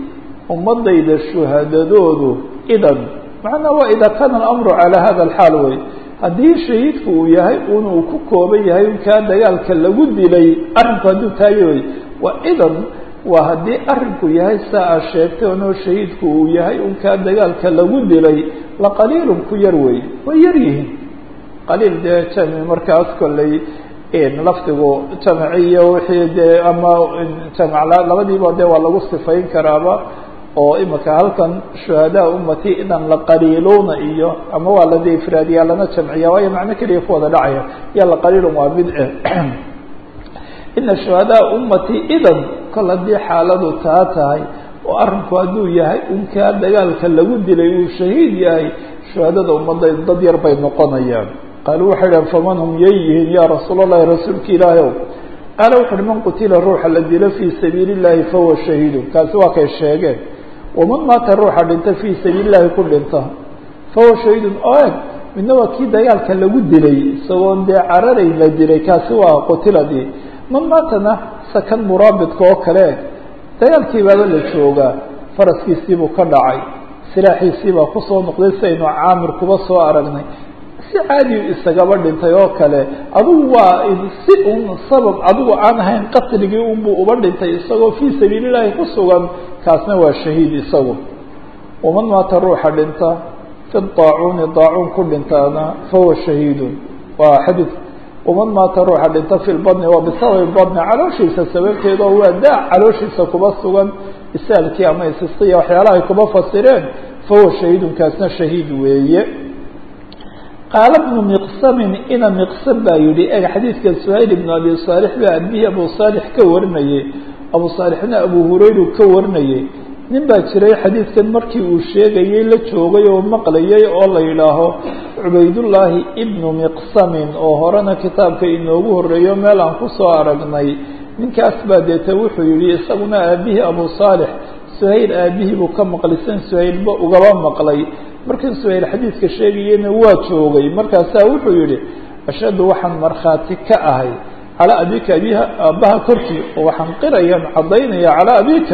S1: ummadayda shuhadadoodu idan macnaa waa idaa kaana alamru calaa hada alxaal wey haddii shahiidku uu yahay un uu ku kooban yahay unkaa dagaalka lagu dilay arrinku hadduu taayoy waa idan waa haddii arrinku yahay saa aad sheegtay onoo shahiidku uu yahay unkaa dagaalka lagu dilay la qaliilun ku yar weeye way yar yihiin qaliil dee jami markaas kolley lafdigu jamci iyo wixii dee ama jamc labadiiba dee waa lagu sifayn karaaba oo imika halkan shuhadaa ummati idan la qaliiluuna iyo ama waa ladi ifraadiyaa lana jamciya waayo macno keliya ku wada dhacaya ya la qaliilun waa bidce ina shuhadaa ummati idan kol haddii xaaladu taa tahay oo arrinku hadduu yahay unkaa dagaalka lagu dilay uu shahiid yahay shuhadada ummadda dad yar bay noqonayaan qaaluu waxay dhaheen faman hum yay yihiin yaa rasuul allahi rasuulka ilaahi ow qaala wuxu uhi man qutila ruuxa la dilo fii sabiili llahi fahuwa shahiidun kaasi waa kay sheegeen waman maata ruuxa dhinta fii sabiili llahi ku dhinta fahuwa shahiidun o eg midna waa kii dagaalka lagu dilay isagoon dee cararay la dilay kaasi waa qutiladii man maatana sakan muraabidka oo kale eg dagaalkii baaba la joogaa faraskiisiibuu ka dhacay silaaxiisiibaa kusoo noqday si aynu caamir kuba soo aragnay si caadiyu isagaba dhintay oo kale adugu waa si un sabab adigu aan ahayn qatligii unbuu uba dhintay isagoo fii sabiili llahi ku sugan kaasna waa shahiid isagu waman maata ruuxa dhinta fi daacuuni daacuun ku dhintaana fahuwa shahiidun waa xadiid waman maata ruuxa dhinta fi lbadni waa bisababi badni calooshiisa sababteeda oo waa daa calooshiisa kuba sugan isaalkii ama isistiya waxyaalaha ay kuba fasireen fahuwa shahiidun kaasna shahiid weeye qaala bnu miqsamin ina miqsam baa yihi eg xadiidka suhayl ibnu abi saalix baa abihi abu saalix ka warinayey abu saalixna abu hurayru ka warinayey nin baa jiray xadiidkan markii uu sheegayey la joogay oo maqlayay oo la yidhaaho cubaydullaahi ibnu miqsamin oo horena kitaabka inoogu horeeyo meel aan kusoo aragnay ninkaas baa deeta wuxuu yihi isaguna aabihii abu saalix suhayl aabihii buu ka maqlisan suhaylba ugaba maqlay markan suhayl xadiidka sheegayena waa joogay markaasaa wuxuu yihi ashhadu waxaan markhaati ka ahay calaa abika abiha aabbaha korkii oo waxaan qirayaan caddaynaya calaa abika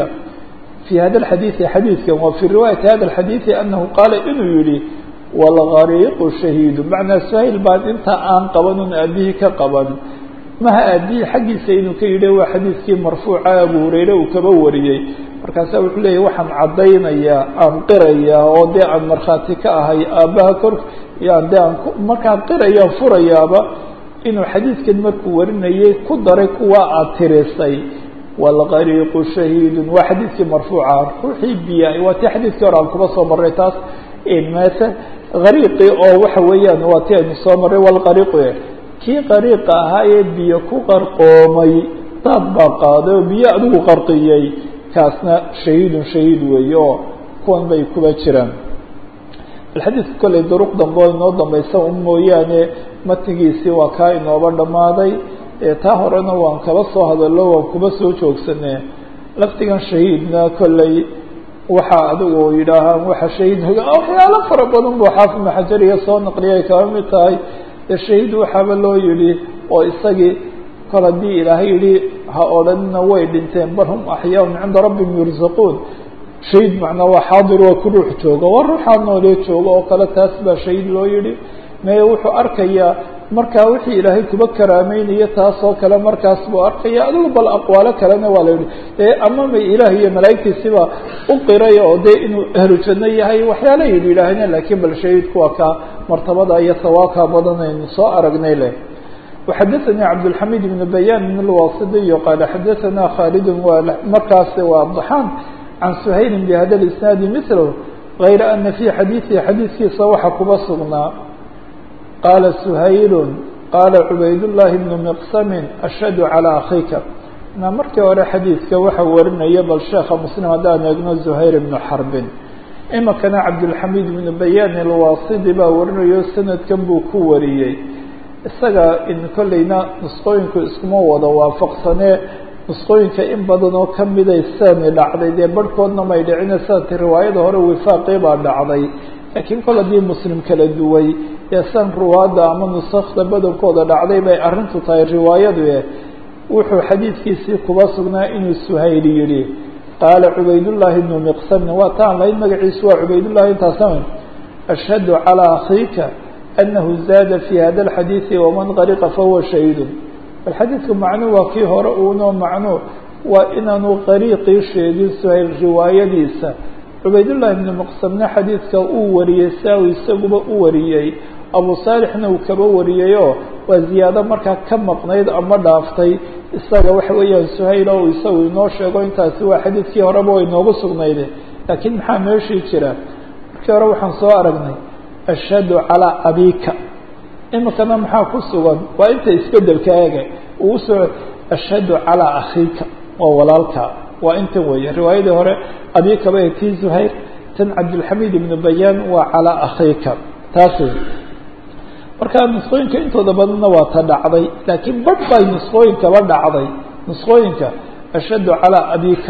S1: في hada الxadiiثi xadiidkan wa fي riwaayaةi hada الxadiiثi anahu qaala inuu yihi wاlgariiqu shahiidu macnaa suhayl baan intaa aan qabanun aabihii ka qaban maha aabihii xaggiisa inuu ka yidhi waa xadiidkii marfuuca abu hurayre uu kaba wariyey markaasaa wuxuu leeyahy waxaan caddaynayaa aan qirayaa oo dee aan markhaati ka ahay aabbaha kor yan dee aan markaan qirayaan furayaaba inuu xadiidkan markuu warinayay ku daray kuwa aad tirisay wاlgariiqu shahiidun waa xadiidkii marfuuca ruuxii biya waa tii xadiidkii hore aan kuba soo marray taas mase gariiqii oo waxa weeyaan waa ti aynu soo marray wlgariiqu kii qariiqa ahaa ee biyo ku qarqoomay daad baa qaaday oo biyo adigu qarqiyey kaasna shahiidun shahiid weeye oo kuwan bay kuba jiraan alxadiidka kolley duruq dambe oo inoo dambaysa un mooyaane matnigiisii waa kaa inooba dhammaaday taa horena waan kaba soo hadallo waan kuba soo joogsane laftigan shahiidna kolley waxaa adigu yidhaahaan waxa shahiid waxyaalo fara badan buu xaafid ibnu xajariga soo naqliyay kaba mid tahay dee shahiid waxaaba loo yidhi oo isagii kol haddii ilaahay yihi ha odhanina way dhinteen bal hum axyaaun cinda rabbihim yurzaquun shahiid macnaa waa xaadir waa ku ruux jooga waa ruuxaa noolee jooga oo kale taas baa shahiid loo yihi meye wuxuu arkayaa markaa wixii ilaahay kuba karaameynaya taas oo kale markaas buu arkaya adigu bal aqwaalo kalena waa la yihi e ama may ilaah iyo malaa'igtiisiba u qiray oo dee inuu ahlu janno yahay waxyaala yidhi yidhaahna laakiin bal shahiidku waa kaa martabada iyo sawaabka badan aynu soo aragnay leh وxadaثnي cabdالحamid بن bayan min الwasidiy qaala xadaثana khaalid markaas waa abdxaan can suhayli bhada اisnaadi mثl غayra ana fي xadiiثihi xadiiskiisa waxa kuba sugnaa qaala سhayl qaala cubaydالlahi بن مqsm ashhadu عalى akhiika na markii hore xadiidka waxa warinaya bal sheekha mslim haddaan eegno زuhayr بن xarbin imikana cabdالحamid بن bayan الwasidi baa warinayo sanadkan buu ku wariyey isaga in kolleyna nusqooyinku iskuma wada waafaqsanee nusqooyinka in badan oo kamiday saani dhacday dee barhkoodna may dhicine saati riwaayada hore wifaaqii baa dhacday laakiin kol haddii muslim kala duway ee san ruwaadda ama nusakda badankooda dhacday bay arrintu tahay riwaayadu e wuxuu xadiidkiisii kuba sugnaa inuu suhayli yihi qaala cubaydullaahi bnu miqsamin waa taan lahayd magaciisu waa cubaydullahi intaasama ashhadu calaa akhiika أنه زاد في هذا الحديث ومن غرق فهو شهيد الحديث معنو وكي هرؤونه معنو وإنه غريقي شهيد سهيل رواية ديسة عبيد الله بن مقسمنا حديثك أوري ساوي سقب أوريي أبو صالحنا وكبا ورييو وزيادة مركا كم مقنيد أما دافتي isaga waxa weeyaan suhayl oo isagu inoo sheego intaasi waa xadiidkii horeba way noogu sugnayday laakiin maxaa meeshii jira markii hore waxaan soo aragnay ashhadu calaa abika imikana maxaa ku sugan waa inta isbedelka eega uu soo ashhadu calaa akhiika oo walaalka waa inta weeye riwaayadii hore abika bay tii suhayl tan cabdulxamiid ibn bayaan waa calaa akhiika taasi marka nusqooyinka intooda badanna waa ta dhacday laakiin badh bay nusqooyinkaba dhacday nusqooyinka ashhadu calaa abika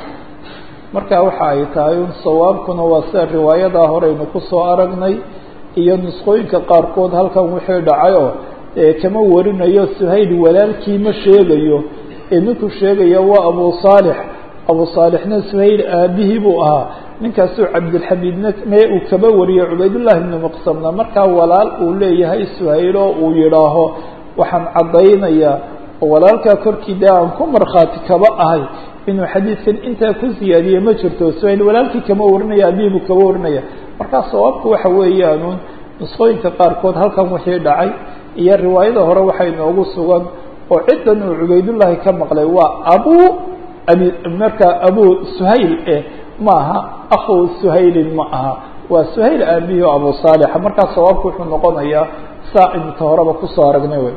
S1: marka waxa ay tahay un sawaabkuna waa sida riwaayadaa horeynu ku soo aragnay iyo nusqooyinka qaarkood halkan wixii dhacayoo kama warinayo suhayl walaalkii ma sheegayo ee ninku sheegaya waa abu saalix abu saalixna suhayl aabihii buu ahaa ninkaasuu cabdilxamiidna mee uu kaba wariyey cubaydullahi ibnu muqsamna markaa walaal uu leeyahay suhayl oo uu yidhaaho waxaan caddaynayaa oo walaalkaa korkii dee aan ku markhaati kaba ahay inuu xadiidkan intaa ku siyaadiye ma jirto suhayl walaalkii kama warinaya aabihii buu kaba warinaya markaa sawaabku waxa weeyaanuun nusqooyinka qaarkood halkan wixii dhacay iyo riwaayada hore waxay noogu sugan oo ciddan uu cubaydullahi ka maqlay waa abu abi markaa abu suhayl eh maaha akhu suhaylin ma aha waa suhayl aabihi abu saalixa markaa sawaabku wuxuu noqonayaa saa inta horeba kusoo aragnay wey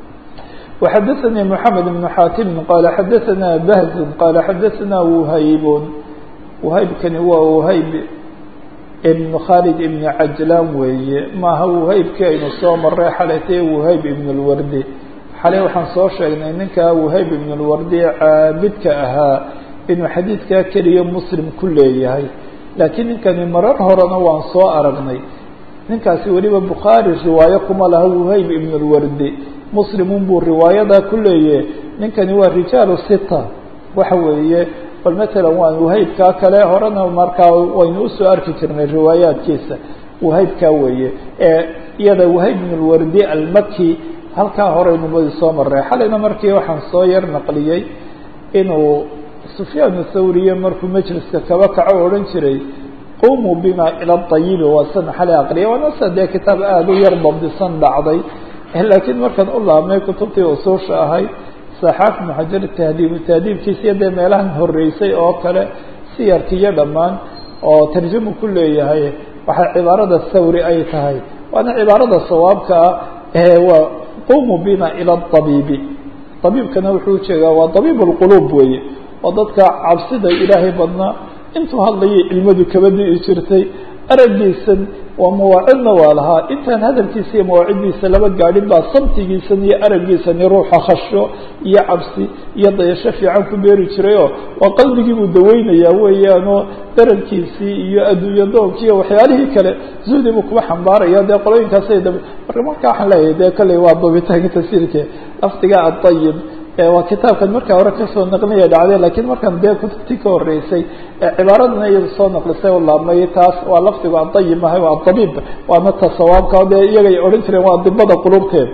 S1: وxadaثnي محamed بن xatim qal xadaثna bahz qal xadaثna وhayb وhaybkani waa وhayb ibn khaalid ibn cajlan weeye maaha وhaybkii aynu soo maray xalaytay وhayb ibn اlwardi xalay waxaan soo sheegnay ninka وhayb ibn اlwardi caabidka ahaa inuu xadiidkaa keliya muslim ku leeyahay laakiin ninkani marar horena waan soo aragnay ninkaasi weliba bukhaari riwaayo kuma laha وhayb ibn اlwardi muslimun buu riwaayadaa ku leeyahay ninkani waa rijaalu sita waxa weeye bal matalan waan wahaybkaa kale horena markaa waynu usoo arki jirnay riwaayaadkiisa wahaybkaa weeye ee iyada wahayb ibn اlwardi almaki halkaa horeynu badi soo maray xalayna markii waxaan soo yar naqliyey inuu sufyaan thawriye markuu majliska kaba kaco odhan jiray qumuu bima ila ayibi waa sana xalay aqriya waana sa dee kitaab aada u yar dabdisan dhacday laakiin markaan u laabmay kutubtii usuusha ahay saxaaf muxajar tahdiibu tahdiibkiisa iyo dee meelahan horeysay oo kale siyarkiiyo dhammaan oo tarjamu ku leeyahay waxay cibaarada thawri ay tahay waana cibaarada sawaabka ah waa qumuu bima ila abiibi abiibkana wuxuu ujeedaa waa abiib اlquluub weeye oo dadka cabsida ilaahay badnaa intuu hadlayay ilmadu kaba di'i jirtay aragiisan waa mawaacidna waa lahaa intaan hadalkiisa iyo mawaaciddiisa laba gaadhin baa samtigiisan iyo aragiisani ruuxa khasho iyo cabsi iyo dayasho fiican ku beeri jirayoo waa qalbigii buu daweynayaa weeyaanoo darankiisii iyo adduunyo doonkii iyo waxyaalihii kale zuhdi buu kuba xambaaraya dee qolooyinkaasay dab marka marka waxaan leeyahay dee kolley waa babitaanka tafsiirke lafdiga aayib waa kitaabkan markaa hore kasoo naqlinaya dhacday lakiin markaan dee kutubtii ka horeysay cibaaradana iyada soo naqlisay oo laabmay taas waa lafdigu adayib ahay waa dabiib waana ta sawaabka dee iyagay odhan jireen waa dibada qulubteed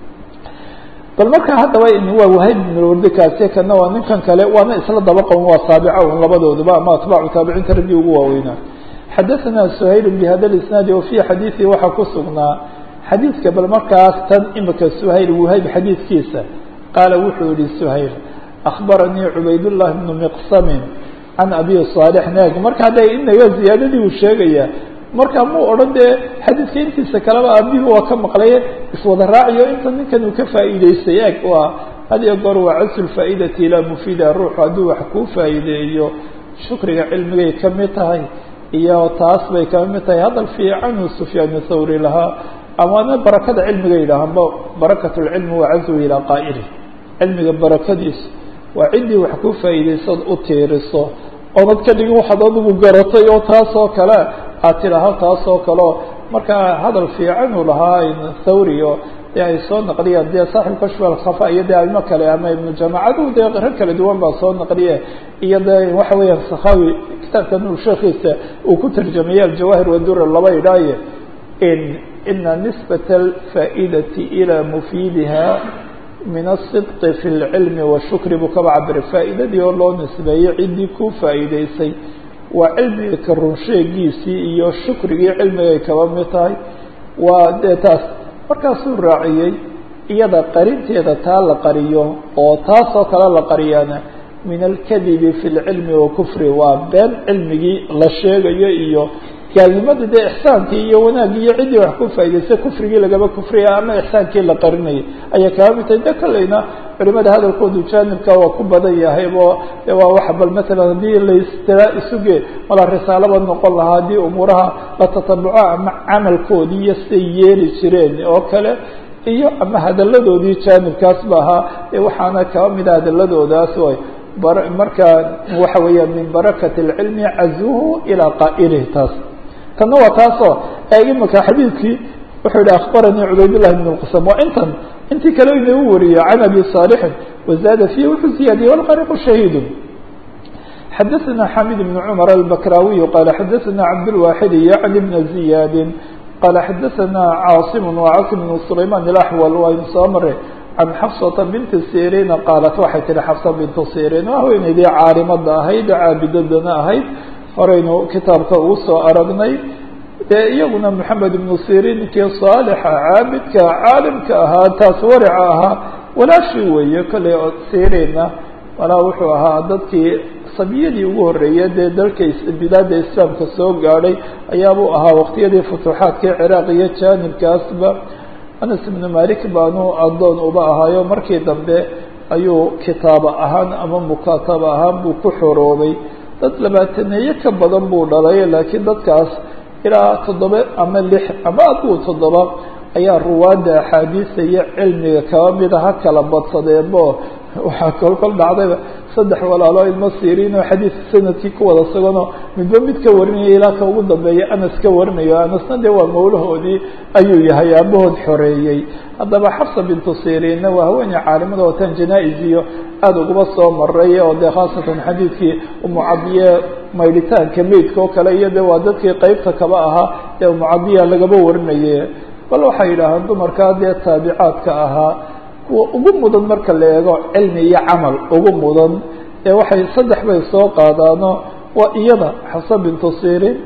S1: bal markaa haddaba waa wahayb ibn wardi kaasi kana waa ninkan kale waana isla daba qon waa saabica un labadooduba ama atbaacu taabiciinta raggii ugu waaweynaa xadaثana suhayl bihada isnaadi wa fi xadiiثi waxaa ku sugnaa xadiidka bal markaas tan imika suhayl wahayb xadiidkiisa qaala wuxuu yihi suhayl akhbaranii cubaydالlah bnu miqsamin can abi صaalix naag marka hadda inaga ziyaadadii uu sheegaya markaa muu odhan dee xadiidka intiisa kaleba aabihii waa ka maqlay iswada raaciyo inta ninkan uu ka faa'iideystay eg waa had iyo goor waa casl faa'idati ilaa mufiida ruuxu hadduu wax kuu faa'iideeyo shukriga cilmigay ka mid tahay iyo taas bay kama mid tahay hadal fiicanuu sufyaan thawri lahaa amaana barakada cilmiga yidhaahanba barakat lcilmi waa caswu ilaa qaa'ili cilmiga barakadiisu waa ciddii wax kuu faa'iidaysaod u tiiriso oonad ka dhigin waxaad adigu garatay oo taas oo kale aad tidhaaho taas oo kaleo markaa hadal fiican uu lahaa thawri oo dee ay soo naqliyaan dee saaxib kashfa alkhafa iyo dee almo kale ama ibnu jamacadu dee rag kala duwan baa soo naqliye iyo dee waxa weeyaan sakhawi kitaabkan uu sheekiisa uu ku tarjamaya aljawaahir wadura laba idhaaye in ina nisbة الfaaئidati ilى mufiidiha min الصدq fi اlcilmi washukri buu kaba cabire faa'iidadii oo loo nisbeeyo ciddii ku faa'iideysay waa cilmiga ka runsheegiisii iyo shukrigii cilmigay kaba mid tahay waa dee taas markaasuu raaciyey iyada qarinteeda taa la qariyo oo taasoo kale la qariyaana min alkadibi fi اlcilmi wakufri waa been cilmigii la sheegayo iyo gaalnimadii dee ixsaankii iyo wanaagii iyo ciddii wax ku faa'idaysay kufrigii lagaba kufriya ama ixsaankii la qarinayay ayaa kaba mid tahay de kolleyna culimada hadalkoodu jaanibka waa ku badan yahay oo de waa waxa bal matalan haddii laistira isuge mala risaalaba noqon lahaa haddii umuuraha la tatabuco ama camalkoodii iyo siday yeeli jireen oo kale iyo ama hadaladoodii jaanibkaas ba ahaa e waxaana kaba mida hadaladoodaas way marka waxa weeya min barakati اlcilmi cazuhu ilaa qaa'ilihi taas tanna waa taasoo imaka xadiidkii wuxuu yihi akbaranii cubaydالlahi بn اqsam waa intan intii kale inagu wariye can abi صaalixin wazaada fiihi wuxuu ziyaadiyey walqariqu shahiidu xadaثana xamid بn cmar albakrawiyu qala xadaثana cabdالwaxid yعni bna ziyaadi qala xadaثana caasim وcaasim bn sulayman اlaxwal waynu soo maray can xafsata binti sirina qaalat waxay tihi xafsa bintu sirin waa haweeneydii caalimada ahayd caabidadana ahayd horeynu kitaabka ugu soo aragnay dee iyaguna moxamed ibnu sirin ninkii saalixa caabidka caalimka ahaa taas warica ahaa walaashii weeye kolley sirina walaa wuxuu ahaa dadkii sabiyadii ugu horeeyay dee dalka bilaada islaamka soo gaadhay ayaabuu ahaa waqtiyadii futuuxaadkii ciraaq iyo jaanibkaasba anas ibnu malik baanu addoon uba ahaayo markii dambe ayuu kitaaba ahaan ama mukaataba ahaan buu ku xoroobay dad labaataneeye ka badan buu dhalay laakiin dadkaas ilaa toddoba ama lix ama aduu toddoba ayaa ruwaadda axaadiisa iyo cilmiga kaba mida ha kala badsadeenbo waxaa kolkol dhacdayba saddex walaalo ilmo siriin oo xadiis sanadkii ku wada suganoo midba mid ka warinaya ilaa ka ugu dambeeya anas ka warinayo anasna dee waa mawlahoodii ayuu yahay aabahood xoreeyey haddaba xafsa bintu siriinna waa haweeney caalimada watan janaa-is iyo aada uguba soo maray oo dee khaasatan xadiidkii umucadiye maydhitaanka meydka oo kale iyo de waa dadkii qeybta kaba ahaa ee umucadiya lagaba warinaye bal waxay yidhaahaan dumarkaa dee taabicaadka ahaa kuwa ugu mudan marka la eego cilmi iyo camal ugu mudan ee waxay saddex bay soo qaadaano waa iyada xafsa bintu sirin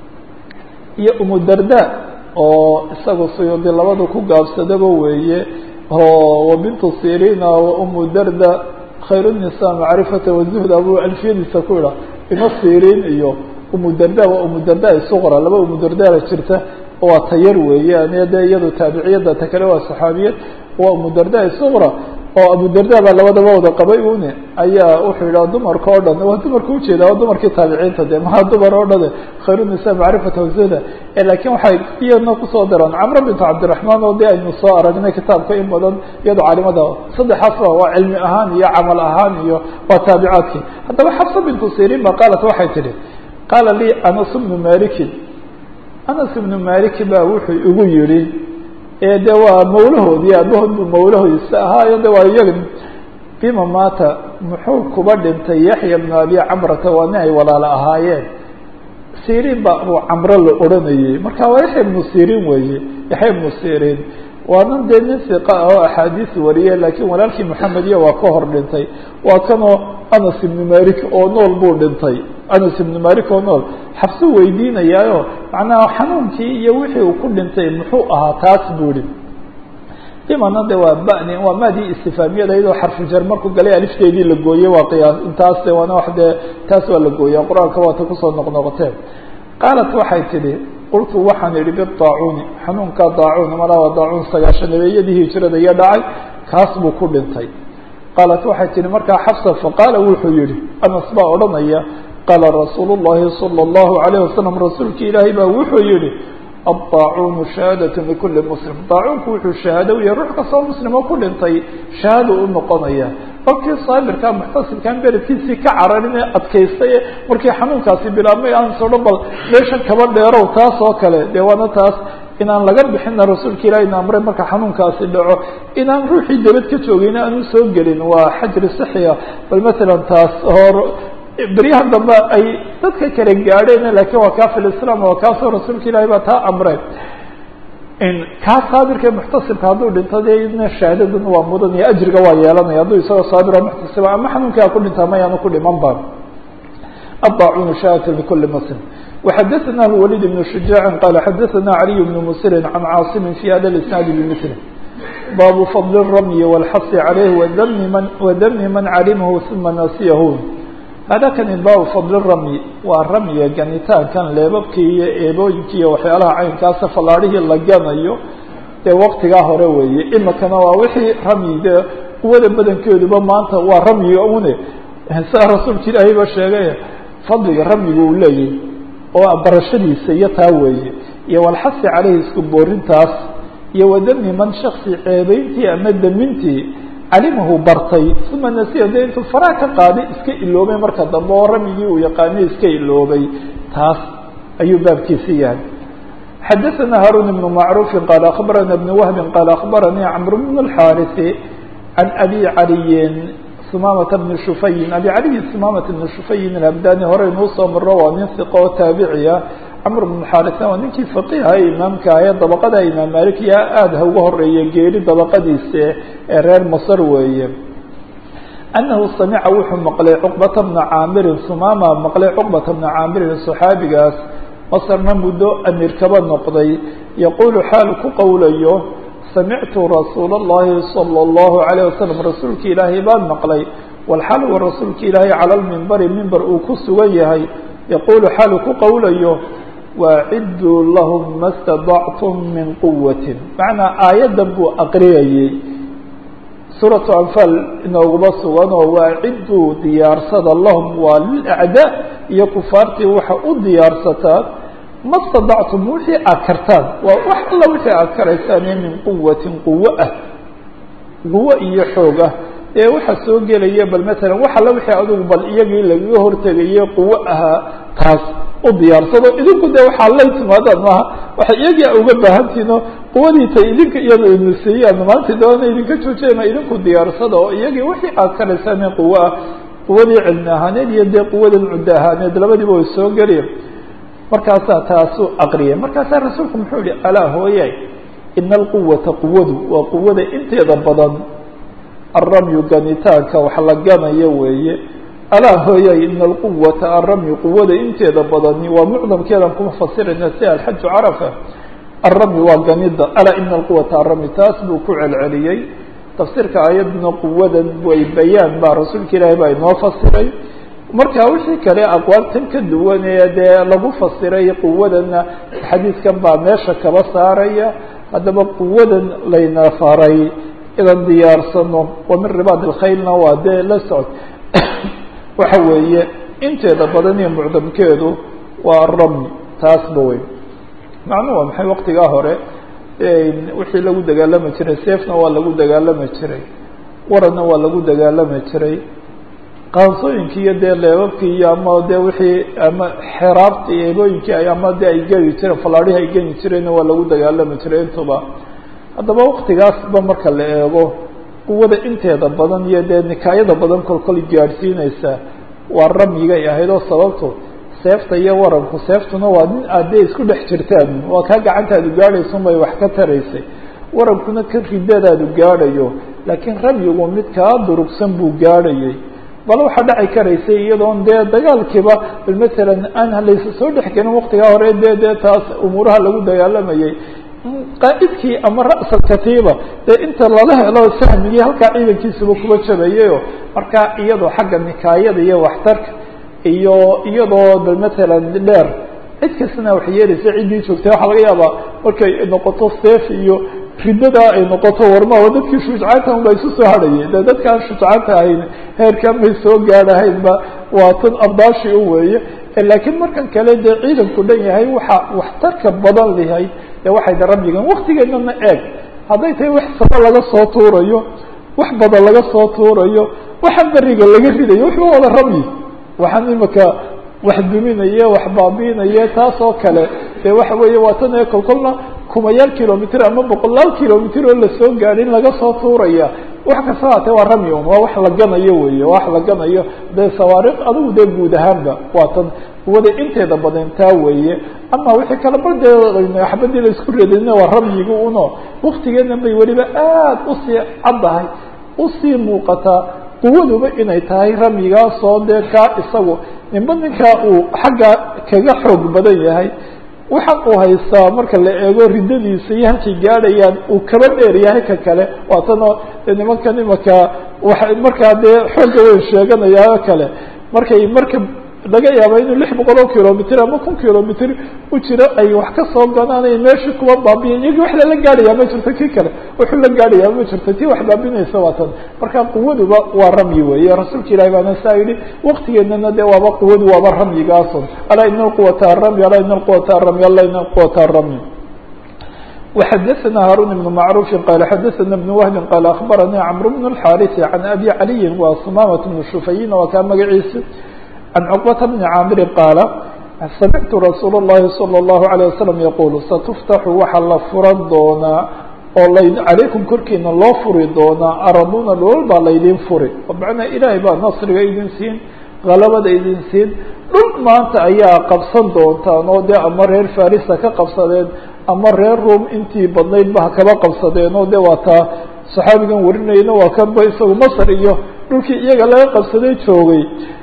S1: iyo umu darda oo isagu suyuudi labadu ku gaabsadaba weeye oo wa bintu sirina wa umu darda khayr الnisa macrifata wazuhd abu alfiyadiisa ku idha ima sirin iyo umu darda waa umu darda suqra laba umu darda jirta waa tayar weeye de iyadu taabiciyada ta kale waa saxaabiyad waa umu darda suqra oo abu darda baa labadaba wada qabay une ayaa wuxuu yidhaha dumarka oo dhan waa dumarka ujeeda waa dumarkii taabiciinta de maha dumar oo dhan khayr الnisa macrifata wazuhda lakin waxay iyadna kusoo daraan camra bintu cabdiraحman oo de aynu soo aragnay kitaabka in badan iyado caalimada saddexaasba waa cilmi ahaan iyo camal ahaan iyo waa taabicaadkii haddaba xafsa bintu sirin ba qaalat waxay tihi qaala lii anas bnu malikin anas ibnu maliki ba wuxuu igu yihi ee de waa mawlahoodii aabahood buu mawlahoodiisa ahaayo de waa iyaga bima maata muxuu kuba dhintay yaxya bnu abi camrata waa nin ay walaalo ahaayeen sirin ba uu camro la odhanayey marka waa yaxya ibnu sirin weeye yaxya ibnu sirin waa nan dee nin siqa ah oo axaadiis wariye laakiin walaalkii moxamed iyo waa ka hor dhintay waa kanoo anas ibnu malik oo nool buu dhintay anas ibnu malik oo nool xabsu weydiinayaayo macnaha xanuunkii iyo wixii uu ku dhintay muxuu ahaa taas buu ihi imana de waa bani waa maadii istifaamiyada iyadoo xarfu jar markuu galay alifteedii la gooyey waa qiyaas intaas de waana wax dee taas waa la gooya qur-aanka waata kusoo noqnoqoteen qaalat waxay tidhi qultu waxaan idhi bidaacuni xanuunka daacuun malaa daacuun sagaashaneeyadii hijrada iyo dhacay kaas buu ku dhintay qaalat waxay tihi markaa xafsa faqaala wuxuu yihi anas baa odhanaya qaala rasuulu llahi salى اllahu alayh wasalam rasuulki ilaahay baa wuxuu yihi aلطaacuunu shahaadaة likuli muslim daacuunku wuxuu shahaado u yahay ruux kastoo muslimo ku dhintay shahaado u noqonaya qofkii saabirka muxtasibkaan beredkiisii ka cararin ee adkaystay markii xanuunkaasi bilaabmay aan soo dhan bal meeshan kaba dheerow taas oo kale dee waana taas inaan laga bixina rasuulka ilahi na amray marka xanuunkaasi dhaco inaan ruuxii dabad ka joogayna aanu soo gelin waa xajri sixiya bal matalan taas hor beryaha dambe ay dadka kale gaadheen lakiin waa kaa fi islam waa kaasoo rasuulka ilahi baa taa amray kaa saabirka muxtasibka hadduu dhinto dee idna shahaadaduna waa mudanaya ajriga waa yeelanaya hadduu isagoo saabira muxtasiba ama xanuunkaa ku dhinta mayaanu ku dhiman ba الطاعون شهادة لكل مسلم. وحدثنا الوليد بن شجاع قال حدثنا علي بن مسر عن عاصم في هذا الإسناد بمثله باب فضل الرمي والحث عليه وذم من, وذم من علمه ثم نسيه. هذا كان باب فضل الرمي والرمي جنتان كان لببكي إيبوينكي وحيالها عين كاسة فلاره اللقانيو dee waqtigaa hore weeye imikana waa wixii ramyi dee quwada badankeeduba maanta waa ramyi une saa rasuulka ilaahay ba sheegay fadliga ramyigu uu leeyahay oo barashadiisa iyo taa weeye iyo walxasi caleyhi isku boorintaas iyo wadami man shaksi ceebeyntii ama damintii calimahu bartay uma nasiya dee intuu faraa ka qaaday iska iloobay marka dambe oo ramyigii uu yaqaanay iska iloobay taas ayuu baabkiisi yahay. حدثنا هارون بن معروف قال أخبرنا ابن وهب قال أخبرني عمرو بن الحارث عن أبي علي ثمامة بن شفي أبي علي ثمامة بن شفي الهمداني هرين وصى من روى من ثقة تابعية عمرو بن الحارث ونكي فقيه إمام كاية طبقة إمام مالك يا آده وهرية جيري طبقة إرير مصر ويه أنه سمع وحو مقلي عقبة بن عامر ثمامة مقلي عقبة بن عامر الصحابي قاس مصرنا مدو أن يركب النقضي يقول حالك قوليه سمعت رسول الله صلى الله عليه وسلم رسولك إلهي بان مقلي والحال ورسولك إلهي على المنبر منبر أوكس ويهي يقول حالك قوليه وعدوا لهم ما استطعتم من قوة معنى آية دبو أقريي سورة أنفال إنه غبصوا وعدوا ديار صدى اللهم والأعداء يكفارتي وحقوا ديار ستات ما استطعتم وحي أكرتان وحلا وحي أكرتان من قوة قوة قوة يحوغة وحا سوقي لي بل مثلا وحلا وحي أدوك بل إيجي لغي هرتغي قوة تاس وديار صدى إذن كنت وحا الليتم هذا معها وحي إيجي أوقبها هنتينو quwadiita idinka iyada inusiyaan maanta doona idinka joojeyna idinku diyaarsada oo iyagii wixii aad ka leysaan quwo ah quwadii cilmi ahaaneed iyo dee quwadii cuddo ahaaneed labadiiba way soo geliyeen markaasaa taasu aqriyay markaasaa rasuulku muxuu yihi alaa hooyay ina alquwata quwadu waa quwada inteeda badan alramyu ganitaanka wax la ganayo weeye alaa hooyay ina alquwata alramyu quwada inteeda badani waa mucdamkeedan kuma fasirayna si alxaju carafa الرمي وقنيدة ألا إن القوة الرمي تاسبو كعل عليي تفسير كآياتنا قوة وبيان با رسول كلاهي با إنه فسري مركا وشي كلا أقوال تلك الدوانية دي لبو فسري قوة الحديث كان با ماشا كبصاري هذا با قوة لينا فاري إلى الديار صنو ومن رباط الخيل نوادي لسعود وحوية انت إذا بدني معظم كيدو والرمي تاسبوي macnuhu waa maxay waqtigaa hore wixii lagu dagaalami jiray seefna waa lagu dagaalami jiray waranna waa lagu dagaalami jiray qaansooyinkii iyo dee leebabkii iyo ama dee wixii ama xeraabta iyo eebooyinkii ay ama dee ay geli jireen fallaadhihii ay geni jireenna waa lagu dagaalami jiray intuba haddaba waqtigaasba marka la eego quwada inteeda badan iyo dee nikaayada badan kolkol gaadhsiinaysa waa ramyigay ahayd oo sababto seefta iyo waranku seeftuna waa nin aad dee isku dhex jirtaan waa kaa gacantaadu gaadhayso bay wax ka taraysay warankuna ka ridadaadu gaadhayo laakiin ramyigu mid kaa durugsan buu gaadhayay bal waxaa dhaci karaysay iyadoon dee dagaalkiiba masalan aan laysa soo dhex gelin waqtigaa hore dee dee taas umuuraha lagu dagaalamayay qaa'idkii ama ra'sal katiiba dee inta lala helo sahmigii halkaa ciidankiisuba kuba jabayayo markaa iyadoo xagga nikaayada iyo waxtarka iyo iyadoo bal masalan dheer cid kastana wax yeelaysa ciddii joogtay waxaa laga yaabaa markay noqoto seef iyo ridada ay noqoto warmaa oo dadkii shujcaanta unba isu soo hadhayay de dadkaan shujcaanta ahayn heerkan bay soo gaadhahaynba waa tan abdaashi u weeye laakiin markan kale dee ciidanku dhan yahay waxa waxtarka badan lahay dee waxay da ramyigan waktigeennana eeg hadday tahay wax saba laga soo tuurayo wax badan laga soo tuurayo waxa beriga laga ridayo waxba wada ramyi waxaan imika wax duminaye wax baabiinaye taas oo kale dee waxa weeye waa tan ee kolkolna kumayaal kilomitr ama boqolaal kilomitr oo lasoo gaadhin laga soo tuuraya wax kasta haatee waa ramyi un waa wax la ganayo weeye wax la ganayo dee sawaariq adigu dee guud ahaanba waa tan quwada inteeda badan taa weeye ama wixii kale balde xabadii la isku redayna waa ramyiga uno waktigeedan bay weliba aada usii caddahay usii muuqataa quwaduba inay tahay ramyigaasoo dee kaa isagu ninba ninkaa uu xagga kaga xoog badan yahay waxaan uu haystaa marka la eego riddadiisa iyo halkay gaadhayaan uu kaba dheer yahay ka kale waatanoo nimankan imaka waa markaa dee xoogga weyn sheeganayaa kale markay marka laga yaaba inuu lix boqol oo kilomitr ama kun kilomitr u jiro ay wax ka soo gonaanay meeshii kuwa baabiyan iyagii wax lala gaadhayaa ma jirto kii kale wuxuu la gaadhayaa ma jirto tii wax baabinaysa waa tan marka quwaduba waa ramyi weeye rasuulka ilahi baana saa yidhi waktigeennana dee waaba quwadu waaba ramyigaasun alaa ina alquwata aramyi alaa ina alquwata aramyi alaa ina alquwata aramyi وxdثna hاrون بن معروف qال xdثna بن وهب qال أخبرnي cمرو بن الحاrث عن أbي علي wa صمامة بن شhuفayin waa kaa magaciisa عن cقبة بن cاmr qاaل سمعت رsuuل اللhi صلى الله عليه وسلم يقول ستفتح waxa la furan doonaa oo عalayكم korkiina loo furi doonaa araduna dhul baa laydin furi mعnaa ilahay baa نصriga idin siin غalabada idin siin dhul maanta ayaa qabsan doontaan oo dee ama reer farisa ka qabsadeen ama reer rom intii badnayd ba kaba qabsadeen oo de waa taa saxaabigan warinayna waa kanba isagu masr iyo dhulkii iyaga laga qabsaday joogay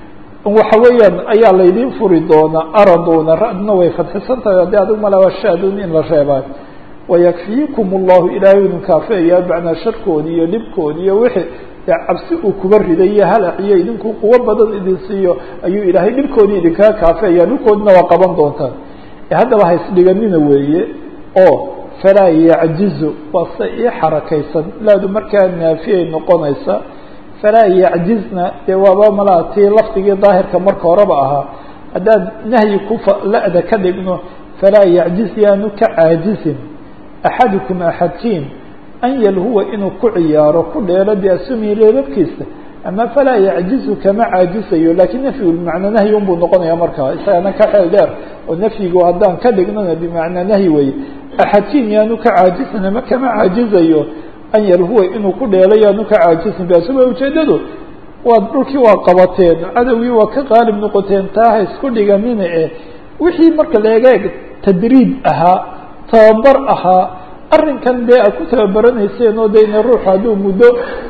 S1: waxa weeyaan ayaa laydin furi doonaa araduna radna way fadxisan tahay haddii adigu malaba shaadun in la reebaa wayakfiikum allahu ilaahay idin kaafeeyaa macnaa sharkoodi iyo dhibkoodi iyo wixii cabsi uu kuba riday iyo halac iyo idinku quwo badan idin siiyo ayuu ilaahay dhibkoodii idinkaa kaafeeyaa dhulkoodina waa qaban doontaan haddaba ha isdhiganina weeye oo falaa yacjizu waa se ii xarakaysan laadu markaa naafiyay noqonaysa falaa yacjizna dee waaba malaa tii lafdigii daahirka marka horeba ahaa haddaan nahyi kufa la-da ka dhigno falaa yacjiz yaanu ka caajizin axadukum axadkiin an yalhuwa inuu ku ciyaaro ku dheelo biasumi leebabkiisa ama falaa yacjizu kama caajisayo lakin nafyigu bimacnaa nahyi unbuu noqonaya markaa isagana ka xeel dheer oo nafyigu haddaan ka dhignona bimacnaa nahyi weye axadkiin yaanu ka caajisan ama kama caajizayo an yalhuwa inuu ku dheelo yaanu ka caajisan biasumi ujeedadu waa dhulkii waa qabateen cadowgii waa ka qaalib noqoteen taa ha isku dhiganina eh wixii marka leegeeg tadriib ahaa tababar ahaa arrinkan dee aad ku tababaraneyseen oo de ina ruuxu hadduu muddo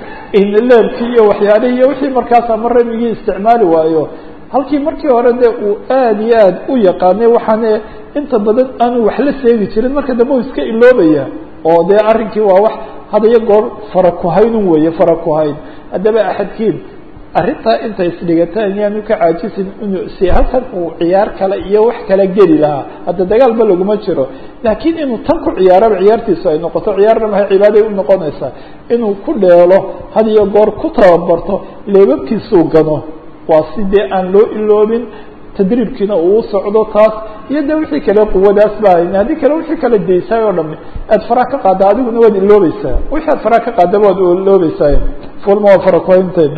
S1: leebkii iyo waxyaalihii iyo wixii markaas ama ramigii isticmaali waayo halkii markii hore de uu aada iyo aad u yaqaanay waxaane inta badan aanu wax la seegi jirin marka dambe u iska iloobaya oo dee arrinkii waa wax hadayo goor fara kuhaynun weeye fara kuhayn haddaba axadkiin arrintaa intay isdhigataan yaanu ka caajisin inuu si halkan uu ciyaar kale iyo wax kala geli lahaa hadda dagaalba laguma jiro laakiin inuu tan ku ciyaaraba ciyaartiisu ay noqoto ciyaarna mahay cibaaday u noqonaysaa inuu ku dheelo had iyo goor ku tababarto leebabkiisuu gano waa si dee aan loo iloobin tadriibkiina uu socdo taas iyo de wixii kale quwadaas ba haddii kale wixii kala daysaay oo dhami aad faraha ka qaada adiguna waad iloobaysaa wixii aad faraha ka qaadaba waad iloobaysaa fulma waa fara kuhaynteen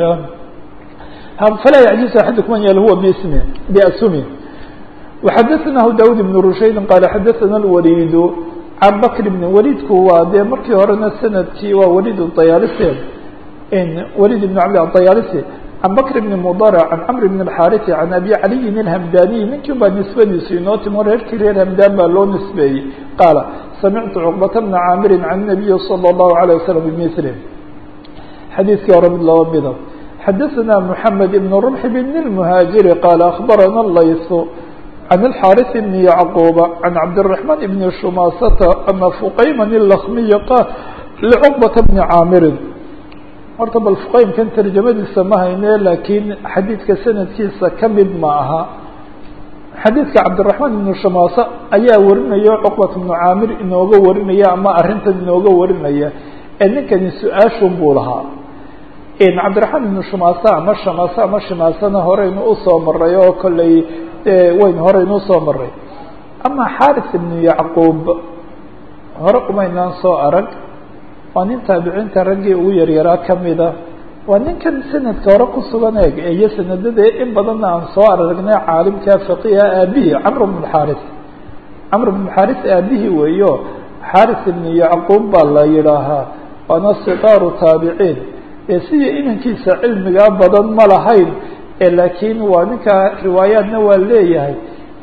S1: فلا يعجز أحدكم أن يلهو باسمه بأسمه وحدثناه داود بن رشيد قال حدثنا الوليد عن بكر بن وليد كوا de markii horena sanadkii waa وليد الطyالسي in وليد بن عبد الطyالسي عن بكر بن مضرع عن عمرو بن الحارث عن أبي علي الهمداني ninkii baa نسbadiisu inoo timo reerkii reer همdاn baa loo نسbeeyey قال سمعت عقبة بن عامر عن النبي صلى الله عليه وسلم بمثله xadيiثkii hore mid laba mida حدثنا محمد بن رمح بن المهاجر قال أخبرنا الليث عن الحارث بن يعقوب عن عبد الرحمن بن شماسة أن فقيما اللخمي قال لعقبة بن عامر horta bal fuqaym kan tarjamadiisa ma hayne laakiin xadiidka sanadkiisa ka mid ma aha xadiidka cabdiraxmaan ibnu shamaasa ayaa warinaya cuqbat ibnu caamir inooga warinaya ama arrintan inooga warinaya ee ninkani su-aashun buu lahaa cabdiraxmaan ibnu shamaasa ama shamaasa ama shimaasana horeynu usoo maray oo kolley waynu horeynu usoo maray ama xaaris ibnu yacquub hore umaynaan soo arag waa nin taabiciinta raggii ugu yaryaraa kamida waa ninkan sanadka hore ku sugan eeg iyo sanadada in badanna aan soo aragnay caalimka faqiha aabihii camr bn xaaris camr bn xaaris aabihii weeyo xaaris ibnu yacquub baa la yidhaahaa waana sikaaru taabiciin ee sidii inankiisa cilmigaa badan ma lahayn ee laakiin waa ninka riwaayaadna waa leeyahay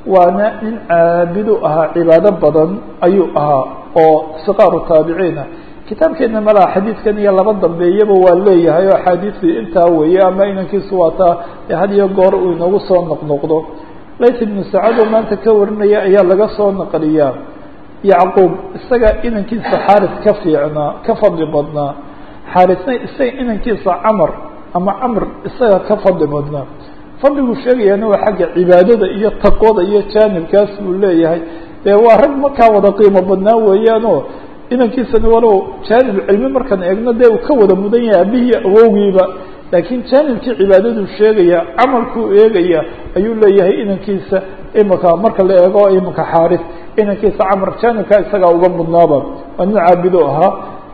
S1: waana nin caabidu ahaa cibaado badan ayuu ahaa oo siqaaru taabiciina kitaabkeena malaha xadiidkan iyo laba dambeeyaba waa leeyahay oo axaadiisii intaa weeye ama inankiisu waa taa had iyo goor uu inagu soo noqnoqdo layth ibnu sacad oo maanta ka warinaya ayaa laga soo naqliyaa yacquub isaga inankiisa xaaris ka fiicnaa ka fadli badnaa xaarisna isaga inankiisa camar ama camr isaga ka fadli badnaa fadligu sheegayaana waa xagga cibaadada iyo taqwada iyo jaanibkaas buu leeyahay dee waa rag markaa wada qiimo badnaa weeyaanoo inankiisana walow jaanib cilmi markaan eegno dee uu ka wada mudan yahay abihii awowgiiba laakiin jaanibkii cibaadadu sheegaya camalkuu eegaya ayuu leeyahay inankiisa imika marka la eego imika xaaris inankiisa camar jaanibkaa isagaa uga mudnaaba waa nin caabido ahaa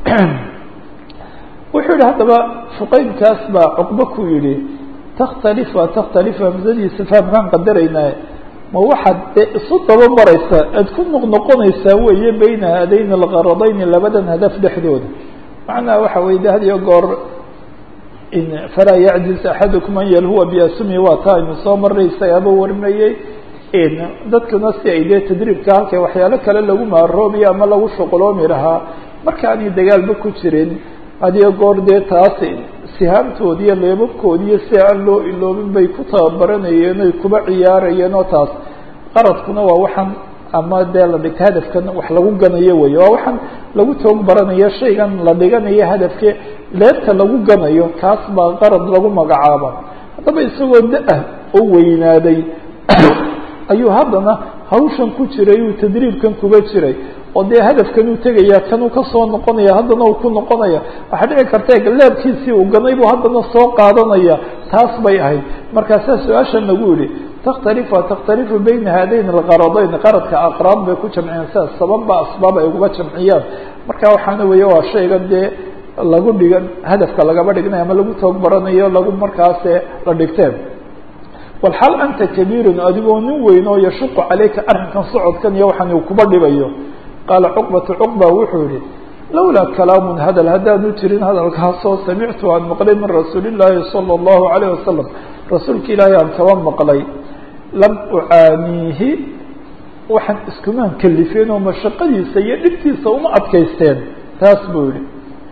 S1: wuxuu yihi haddaba fuqaydkaas baa cuqba ku yihi takhtalifa takhtalifa hamsadiisa fahamkaan qadaraynaa ma waxaad dee isu daba maraysaa aad ku noqnoqonaysaa weeye bayna haadayni algaradayni labadan hadaf dhexdooda macnaha waxa weye de had iyo goor falaa yacjiz axadukum an yalhuwa biasumi waa taa aynu soo maray isagaaba warinayay dadkuna si ay dee tadriibka halkay waxyaalo kale lagu maaroobiyo ama lagu shuquloomi lahaa markaanay dagaalba ku jirin had iyo goor dee taas sihaamtoodi iyo leebabkoodi iyo si aan loo iloobin bay ku tababaranayeen oy kuba ciyaarayeen oo taas qaradkuna waa waxaan ama dee la dhigta hadafkan wax lagu ganayo wey waa waxaan lagu toog baranayo shaygan la dhiganayo hadafke leebta lagu ganayo kaas baa qarad lagu magacaaba haddaba isagoo da-ah oo weynaaday ayuu haddana hawshan ku jiray uu tadriibkan kuba jiray oo dee hadafkan uu tegaya kan uu kasoo noqonaya haddana uu ku noqonaya waxaa dhici karta leebkiisii uu ganay buu haddana soo qaadanaya taas bay ahayd markaasaa su-aashan lagu yihi takhtalifa takhtalifu bayna haadayn algaradayn qaradka aqraab bay ku jamciyaan sidaas sababba asbaab ay uga jamciyaan marka waxaana weeye waa shaygan dee lagu dhigan hadafka lagaba dhignayo ama lagu toog baranayo lagu markaase la dhigteen walxal anta kabiirun adigoo nin weyn oo yashuqu caleyka arrinkan socodkan iyo waxaan uu kuba dhibayo qaala cuqbatu cuqba wuxuu yihi lawlaa kalaamun hadal haddaanu jirin hadalkaasoo samictu aan maqlay min rasuuli llaahi sala allahu alayh wasalam rasuulka ilaahay aan kaba maqlay lam ucaaniihi waxaan iskumaan kalifeen oo mashaqadiisa iyo dhibtiisa uma adkaysteen taas buu yihi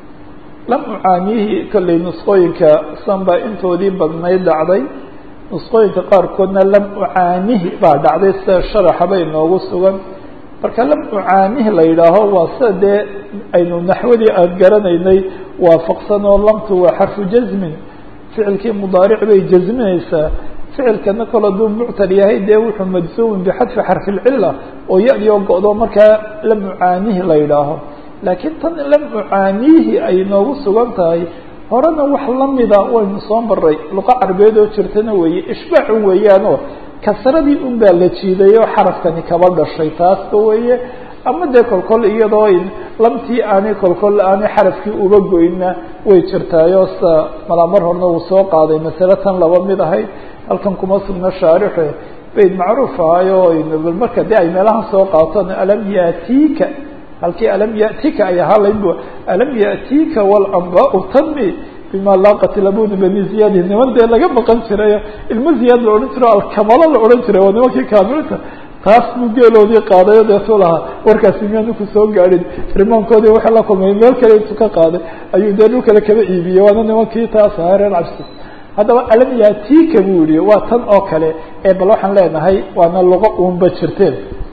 S1: lam ucaaniihi kollay nusqooyinka sanbaa intoodii badnayd dhacday nusqooyinka qaarkoodna lam ucaanihi baa dhacday sida sharaxaba inoogu sugan marka lam ucaanihi la yidhaaho waa sida dee aynu naxwadii aan garanaynay waafaqsan oo lamtu waa xarfu jasmin ficilkii mudaaric bay jasminaysaa ficilkana kol hadduu muctal yahay dee wuxuu majsuumin bixadfi xarfi lcila oo ya-dioo go-do markaa lam ucaanihi la yidhaaho laakiin tan lam ucaaniihi ay noogu sugan tahay horena wax lamida waynu soo maray luqa carbeed oo jirtana weeye ishbaacun weeyaanoo kasradii un baa la jiiday oo xarafkani kaba dhashay taasba weeye ama dee kolkol iyadoo lamtii aanay kolkol aanay xarafkii uba goyna way jirtaayo sa malaa mar horna uu soo qaaday masale tan laba mid ahayd halkan kuma sugna shaarixe bayd macruuf ahayo bal marka dee ay meelahan soo qaaton alam yaatiika halkii alam yatika ay ahaa layd alam yatika walanbaau tanmi bima laaqat labuni bani ziyadi niman dee laga baqan jiray ilmo ziyaad la odhan jiro alkamalo la odhan jiray waa nimankii kaamilta taas buu geeloodii qaadayo deetuu lahaa warkaasi miyaanu ku soo gaadhin rimaankoodii waxa la kulmay meel kale intuu ka qaaday ayuu dee dhul kale kaba iibiyey waana nimankii taas ahaa reer cabsi haddaba alam yatika buu yihi waa tan oo kale ee bal waxaan leenahay waana luqo uunba jirteen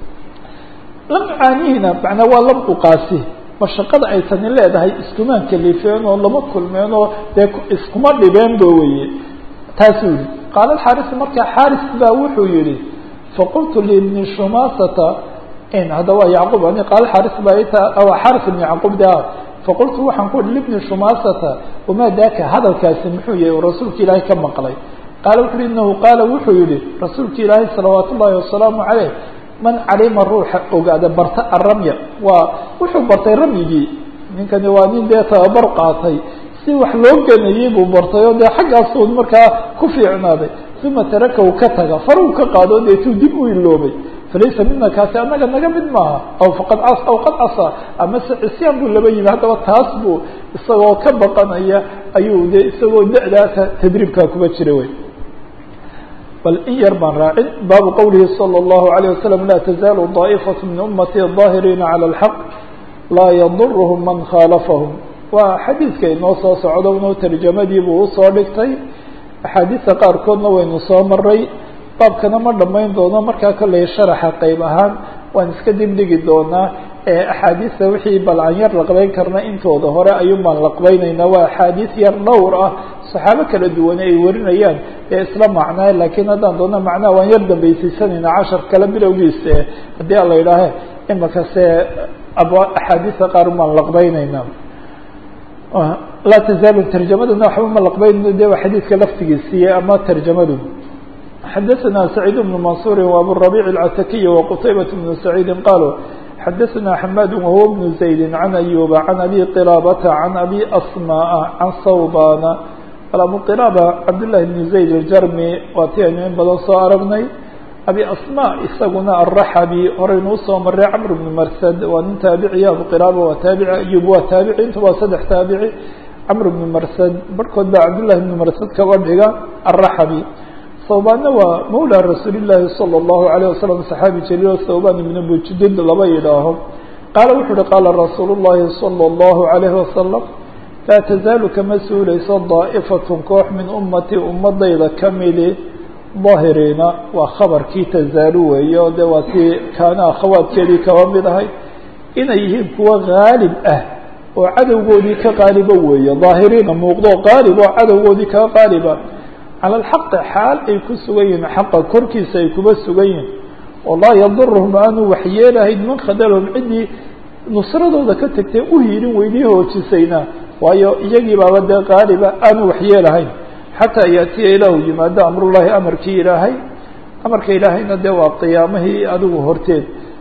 S1: lam ucaanihina macnaa waa lam uqaasi mashaqada ay tani leedahay iskumaan kalifeen oo lama kulmeen oo dee iskuma dhibeen ba weye taasuu yihi qaala xaaris markaa xaaris baa wuxuu yihi faqultu libni shumasata hadda waa yacquub ani qaala xaaris baa xaaris ibni yacquub da faqultu waxaan ku ihi libni shumasata wamaa daaka hadalkaasi muxuu yahay oo rasuulka ilaahay ka maqlay qaala wuxu uhi inahu qaala wuxuu yihi rasuulka ilaahay salawaat ullahi wasalaamu caleyh man calima ruuxa ogaada barta aramya waa wuxuu bartay ramyigii ninkani waa nin dee tababar qaatay si wax loo ganayey buu bartay oo dee xaggaasuu markaa ku fiicnaaday uma taraka u ka taga faruu ka qaado deetuu dib u iloobay falaysa mina kaasi annaga naga mid maaha aw faqad cas aw qad casa ama se cisyaan buu laba yimi haddaba taas buu isagoo ka baqanaya ayuu dee isagoo da-daasa tadriibkaa kuba jira wey bal in yar baan raacin baabu qowlihi salى الlahu عalيه wasalam la tazaalu daa'ifaة min umati ظaahiriina calى اlxaq laa yadurhm man khaalafahum waa xadiidka inoo soo socdo inuu tarjamadiibuu usoo dhigtay axaadiista qaarkoodna waynu soo maray baabkana ma dhamayn doono markaa kolley sharaxa qeyb ahaan waan iska dibdhigi doonaa ee axaadiista wixii bal aan yar laqbeyn karna intooda hore ayuun baan laqbeynaynaa waa axaadiis yar dhowr ah saxaabo kala duwan ay warinayaan ee isla macnaa laakiin haddaan doona macnaha waan yar dambaysiisanayna cashar kale bilowgiisa haddii ala yidhaahe imakase axaadiista qaar un baan laqbeynaynaa laa tazaalu tarjamadana waxba ma laqbeynayno de waa xadiidka laftigiisiiye ama tarjamadu xadaثna سacيid بن maنصuuri وaburaبيع الcatakiي وqtaybaة بن سacيidi qaluu xadaثna xmad wahuwa بن زaydi عan أyuba عan abi qilاabata عan abi asmاء عan sawbana abu qilاaba cabdالlahi بن زayd الjarmi waa ti aynu in badan soo aragnay abi asmاء isaguna الraxabi horaynu usoo maray cmr بن marsad waa nin taabiciya abu qilاaba waa taabici ayub waa taabici intu waa saddex taabici cmr بن marsad barhkood baa cabdالlahi بن marsad kaba dhiga الraxabi sawbaanna waa mawlى rasuuli الlahi salى الlahu عalيه wasalam صaxaabi jaliil sawban ibn bujudud laba yidhaaho qaala wuxu uhi qaala rasuul الlahi salى الlahu عalayhi wasalam laa tazaalu kama suuleyso daa'ifaة koox min umati ummadayda kamidi daahiriina waa khabarkii tazaalu weeye o de waa tii kaana akhawaadkeedii kaba mid ahay inay yihiin kuwa gaalib ah oo cadowgoodii ka qaaliba weeye daahiriina muuqdo qaalib oo cadowgoodii kaga qaaliba calى اlxaqi xaal ay ku sugan yihiin xaqa korkiisa ay kuba sugan yihiin oo laa yadurhum aanu waxyeelahayn man khadalhum ciddii nusradooda ka tagtay u hiilin weydii hoojisayna waayo iyagii baaba dee qaaliba aanu waxyeelahayn xataa yaatiya ilaahu yimaado amrullahi amarkii ilaahay amarka ilaahayna dee waa qiyaamihii adigu horteed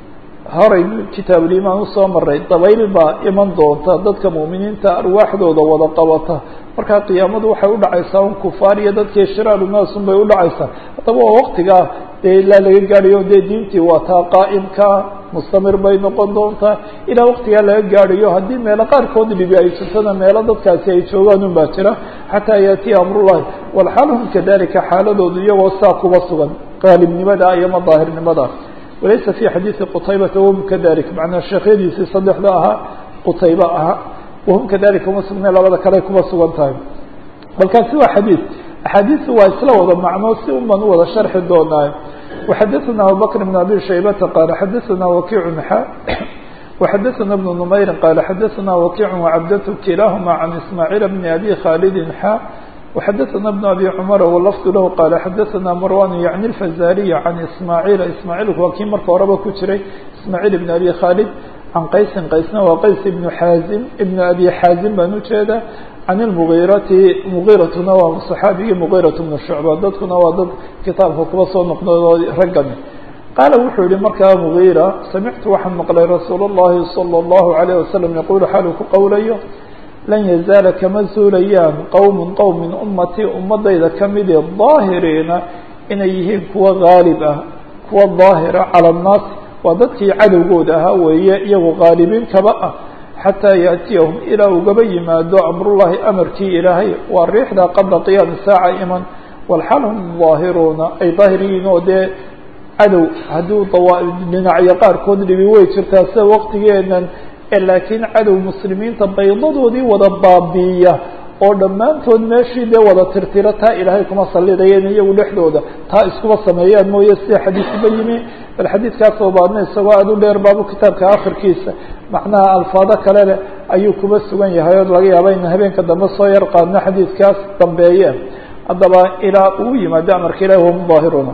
S1: horay kitaabulimaan usoo maray dabayl baa iman doonta dadka mu'miniinta arwaaxdooda wada qabata markaa qiyaamadu waxay udhacaysaa un kufaar iyo dadkii shiraaru naasun bay udhacaysaa haddaba waa waktigaa dee ilaa laga gaadhayo dee diintii waa taa qaa'imka mustamir bay noqon doontaa ilaa waktigaa laga gaadhayo haddii meelo qaarkood dhibi ay jirtana meelo dadkaasi ay joogaan un baa jira xataa yaatiya amrullahi walxaal hum kadalika xaaladoodu iyagoo saa kuba sugan qaalibnimada iyo ma daahirnimada walaysa fi xadiidi qutaybata wahum kadalik macnaa sheekhyadiisii saddexda ahaa qutayba ahaa wahum kadalika uma sugnay labada kale kuba sugan tahay balkaasi waa xadiid axaadiistu waa isla wada macno si un baan u wada sharxi doonaa waxadaثana abubakr bn abi shaybata qaala xadaثana wakiicu xa waxadaثana bnu numayri qaala xadaثana wakiicu wacabdatu kilaahuma can ismaaciil bni abi khaalidin xa وxadaثna بن abi cmr wlfd lahu qaala xadaثna marwan yعni الfazariy can ismaaعiil ismaaعiilku waa kii marka horeba ku jiray ismaaعiil ibn abi khaalid can qaysin qaysna waa qays ibn xaazim ibn abi xaazim baan ujeeda can اlmugiirati mugiiratuna waa صaxaabigii mugiiraة bn shucba dadkuna waa dad kitaabka kuba soo noqnoo raggani qaala wuxuu yihi markaa mugiira samictu waxaan maqlay rasuul الlahi salى الlahu عalيه wasalam yaqulu xaal uu ku qowlayo lan yazaala kama zuulayaan qowm qowm min ummatii ummadayda kamidee daahiriina inay yihiin kuwa gaalib ah kuwa daahira cala annaas waa dadkii cadowgooda ahaa weeye iyagu qaalibiin kaba ah xataa yaatiyahum ilaa ugaba yimaado amrullahi amarkii ilaahay waa riixda qabla qiyaami saaca iman walxal hum daahiruuna ay daahir yihiin oo dee cadow hadduu dhinacyo qaarkood dhibi way jirtaa sida waqtigeenan laakiin cadow muslimiinta baydadoodii wada baabiiya oo dhammaantood meeshii dee wada tirtira taa ilaahay kuma sallidayeen iyagu dhexdooda taa iskuba sameeyaan mooye sida xadiisba yimi bal xadiidkaas oo baadna isagoo aada u dheer baabu kitaabka akhirkiisa macnaha alfaado kale leh ayuu kuba sugan yahay oo laga yaaba in habeenka dambe soo yar qaadno xadiidkaas dambeeye haddaba ilaa uu yimaado amarka ilahi wahum daahiruuna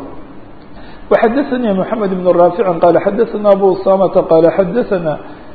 S1: waxadaثanii moxamed ibn raaficin qaala xadaثana abu usamata qaala xadaثana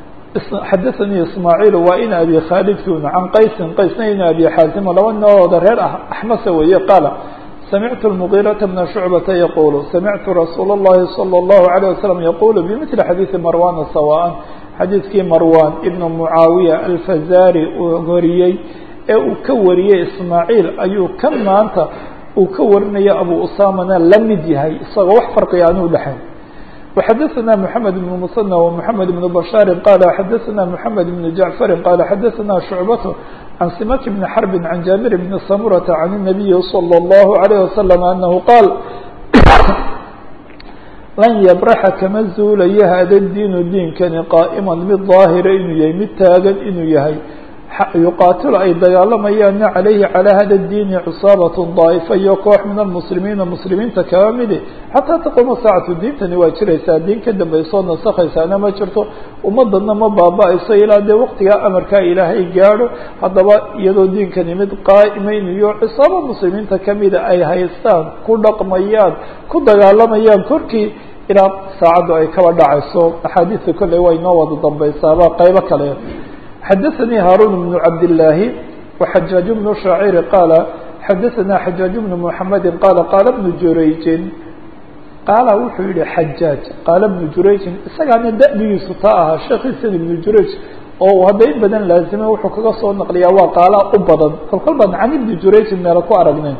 S1: xadaثanii ismaaعiil waa in abi khaalidkuna can qaysin qaysna in abi xaazim laba nooda reer ah axmase weeye qaala samictu الmugiiraةa bna shucbata yaqulu samictu rasuul الlahi salى الlahu عalيه wasalam yaqulu bimili xadiiثi marwana sawaan xadiidkii marwan ibn mucaawiya alfazari uu wariyey ee uu ka wariyey ismaaعiil ayuu ka maanta uu ka warinaya abu usamana la mid yahay isagoo wax farqiga aan u dhexayn وxadaثna mحamed بن mثنى ومحamed بن bشhاr qال xadaثna mحamed بن جaعفr qال xadaثna شhuعبة عan simak بن xرب عan jابir بن samurة عan النaبiي صلى الlه عليه وسلم أنه qاal lan yabraxa kama zuulayo hada diinu diinkani qaa'iman mid daahira inuu yahay mid taagan inuu yahay yuqaatilu ay dagaalamayaanna calayhi calaa hada diini cusaabat daa'ifa iyo koox min almuslimiina muslimiinta kaba midi xataa taquuma saacatu diintani waa jiraysaa diin ka dambaysoo nasakhaysaana ma jirto ummadana ma baaba-ayso ilaa dee waqtigaa amarkaa ilaahay gaadho haddaba iyadoo diinkani mid qaa'imeynayo iyo cisaabo muslimiinta kamida ay haystaan ku dhaqmayaan ku dagaalamayaan korkii ilaa saacaddu ay kaba dhacayso axaadiista kolley way noo wada dambaysaaba qaybo kale xadaثnي hاrون بن cabd اللahi وxajاaج بن شhaacيr qاala xadaثna xajاaج بن محamedi qاala qaala بن jurayجin qaala wuxuu yihi xajاaج qaala بن jurayجin isagaana da'digiisu taa ahaa sheekiisan iبن jurayج oo hadda in badan laazima wuxuu kaga soo naqliyaa waa qaala u badan kolkol baan can iبن jurayجin meelo ku aragnay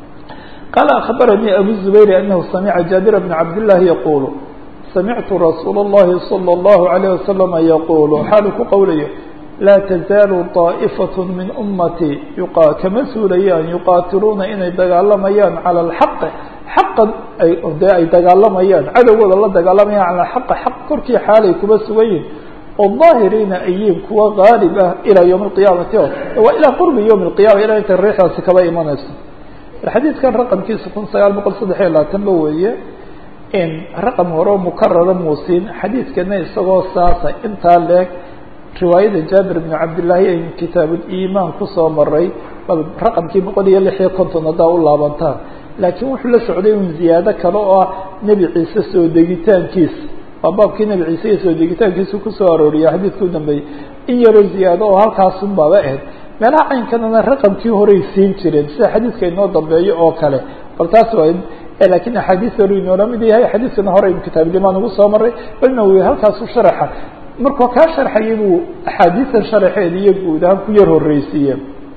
S1: qaala aخbaranii abu زubayr أnahu samca jaaبir بن cabd اللahi yaqul samictu rasuul الlahi صلى الlaه عليه وasلم yaqul xaalu ku qowlayo laa tazaalu طaaئfaة min umatي kama suulayaan yuqaatiluuna inay dagaalamayaan calى اlxaqi xaqa dee ay dagaalamayaan cadowgooda la dagaalamayaan calى xaqi xaq korkii xaalay kuba sugan yihin oo daahiriina ayiin kuwa gaalib ah ilaa ywم الqiyaamati waa ilaa qurbi ywم الqiyama ilaa intay riixdaasi kaba imanayso xadiidkan raqamkiisa kun sagaal boqol saddex iyo labaatan ba weeye in raqam hore oo mukarara muusiin xadiidkana isagoo saasa intaa leeg riwaayada jaabir bn cabdillaahi aynu kitaabulimaan kusoo maray bal raqamkii boqol iyo lix iyo konton haddaa u laabantaan laakiin wuxuu la socday un ziyaado kale oo ah nebi ciise soo degitaankiisa waa baabkii nebi ciise iyo soo degitaankiisa kusoo arooriya xadiidka u dambeeyey in yaroo ziyaado oo halkaasun baaba ahayd meelaha caynkanana raqamkii horey siin jireen sida xadiidka inoo dambeeyo oo kale bal taas waa lakin axaadiis hore inoola mid yahay xadiiskana hore kitaabulimaan ugu soo maray balna wy halkaasu sharaxa markuu kaa sharxayay buu axaadiisan sharaxeeda iyo guud ahaan ku yar horeysiiye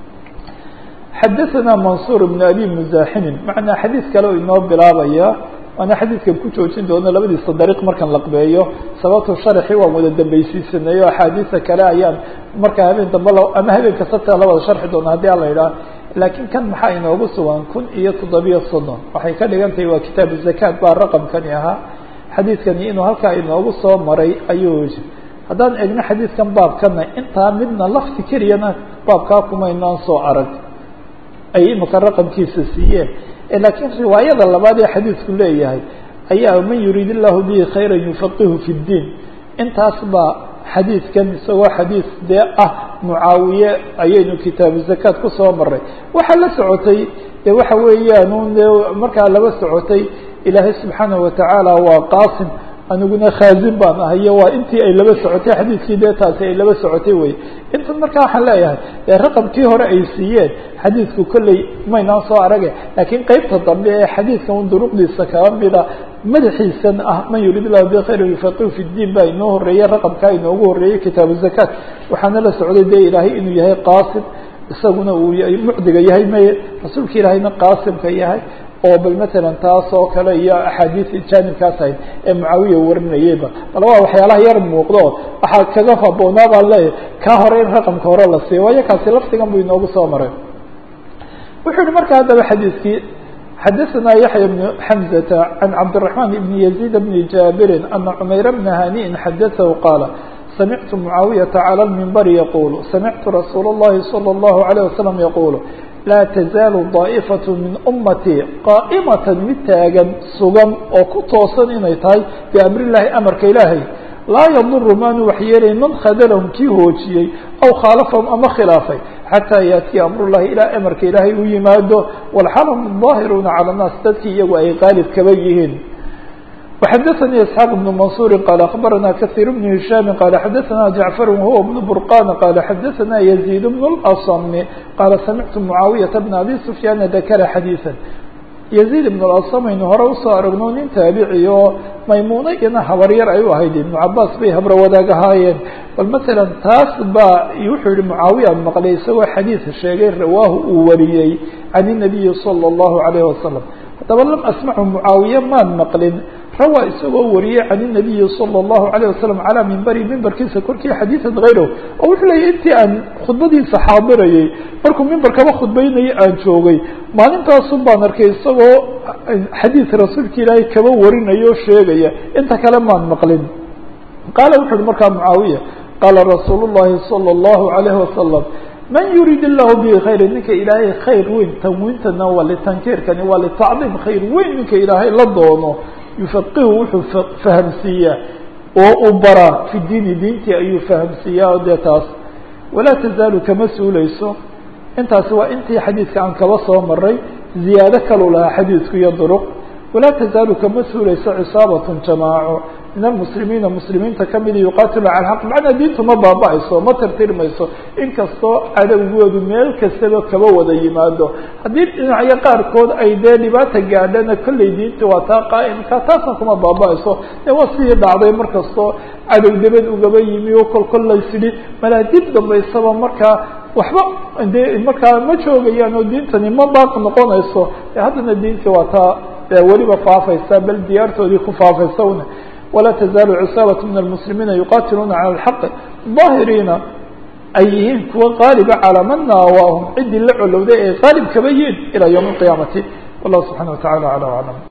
S1: xadaثana mansuur bn abi muzaximin macnaa xadiis kale oo inoo bilaabaya waana xadiidkan ku joojin doono labadiisa dariiq markan laqbeeyo sababto sharaxii waan wada dambaysiisanay o axaadiisa kale ayaan markaa habeen dambe ama habeenka sabta la wada sharxi doona haddii ala idhaah laakiin kan maxaa inoogu sugan kun iyo toddobiyo soddon waxay ka dhigan tahay waa kitaabu zakaat baa raqamkani ahaa xadiidkani inuu halkaa inoogu soo maray ayuu haddaan egno xadiidkan baabkana intaa midna lafti keliyana baabkaa kumaynaan soo arag ay imika raqamkiisa siiyeen laakiin riwaayada labaad ee xadiidku leeyahay ayaa man yuriid illahu bihi khayra yufaqihu fi ddiin intaas baa xadiidkan isagoo xadiis dee ah mucaawiye ayaynu kitaabu zakaat kusoo maray waxaa la socotay de waxa weeyaan un de markaa laba socotay ilaahay subxaanaه watacaala waa qaasim aniguna khaazin baan ahayo waa intii ay laba socotay xadiidkii dee taasi ay laba socotay wey intan markaa waxaan leeyahay dee raqamkii hore ay siiyeen xadiidku kolley maynaan soo arage laakiin qeybta dambe ee xadiidka un duruqdiisa kaba mida madaxiisan ah man yurid illahu bi khayra yufaqihu fi ddiin baa inoo horeeyey raqamkaa inoogu horeeyey kitaabu zakaat waxaana la socday dee ilaahay inuu yahay qaasim isaguna uu mucdiga yahay maye rasuulka ilaahayna qaasimka yahay oo bal matalan taas oo kale iyo axaadiis jaanibkaas ahayd ee mucaawiya warinayeyba bal waa waxyaalaha yar muuqdo waxaa kaga haboonaa baan leeyahay kaa hore in raqamka hore la siiyo waayo kaasi laftigan buu inoogu soo maray wuxuu yihi marka haddaba xadiiskii xadaثna yaحya بن xمزة عan cabdالرحمن بن يزيد بن جابر أنa cmayr بن hاniء xadaثه qاaل samictu معaaوiyaةa عlى المنbr yqul samictu rasuul الlahi صلى الlaه عليه وسلم yqul laa tazaalu daa'ifaة min umatي qaa'maة mid taagan sugan oo ku toosan inay tahay biamri llahi amarka ilaahay laa yaduru maanu waxyeelay man khadalahum kii hoojiyey aw khaalafahum ama khilaafay xataa yaatiya amrullahi ilaa amarka ilaahay u yimaado walxal hum daahiruuna calى الnaas dadkii iyagu ay qaalib kaba yihiin وxadaثnي isxaaq بن maنصuuri qaal aخbarana kaثيir بن هisham qaala xadaثna jacfar wahuwa بن burqan qaala xadaثna يزيد بن الأصm qaala samictu mucaawiyaةa بn abi سfyaana dakara xadiiثa يزيد بن الأصm aynu hore usoo aragno nin taabici oo maymuuna iyana habaryar ay u ahayd ibnu cabaas bay habro wadaag ahaayeen bal matalan taas baa wuxuu yihi mucaawiya maqlay isagoo xadiis sheegay rawaahu uu wariyey can الnabiyi salى الlahu عalayه wasalam haddaba lam asmachu mucaawiye maan maqlin rawaa isagoo wariyey can الnabiyi salى الlahu عalيه wasalam calىa mimbari mimbarkiisa korkii xadiiثan غayro oo wuxuu leeyay intii aan khudbadiisa xaadirayay markuu mimbarkaba khudbaynayay aan joogay maalintaasun baan arkay isagoo xadiid rasuulka ilaahay kaba warinayo o sheegaya inta kale maan maqlin qaala wuxu uhi markaa mucaawiya qaala rasuul الlahi salى الlahu عalayه wasalam man yurid الlahu bihi khayra ninka ilaahay khayr weyn tanwiintana waa litankiirkani waa litacdiim khayr weyn ninka ilaahay la doono yufaqihu wuxuu fahamsiiyaa oo uu baraa fi diini diintii ayuu fahamsiiyaa dee taas walaa tazaalu kama suuleyso intaasi waa intii xadiidka aan kaba soo maray ziyaado kalu lahaa xadiidku iyo duruq walaa tazaalu kama suuleyso cisaabatun jamaaco min almuslimiina muslimiinta kamida yuqaatilu cala xaq macnaa diintu ma baaba-ayso ma tirtirmayso inkastoo cadowgoodu meel kastaba kaba wada yimaado haddii dhinacyo qaarkood ay dee dhibaata gaadhana kolley diinta waa taa qaa'imka taasna kuma baaba-ayso dee waa sidii dhacday markastoo cadow dabad ugaba yimi oo kol kol laysidhi malaa dib dambaysaba markaa waxba dee markaa ma joogayaan oo diintani ma baaq noqonayso e haddana diinta waa taa weliba faafaysa bal diyaartoodii ku faafaysa una walaa tazaalu cisaabat min almuslimiina yuqaatiluuna cala alxaqi daahiriina ay yihiin kuwa qaaliba calaa man naawaahum ciddii la colowday ay qaalib kaba yihiin ilaa ywmi اqiyaamati wallahu subxana wa tacala acla aclam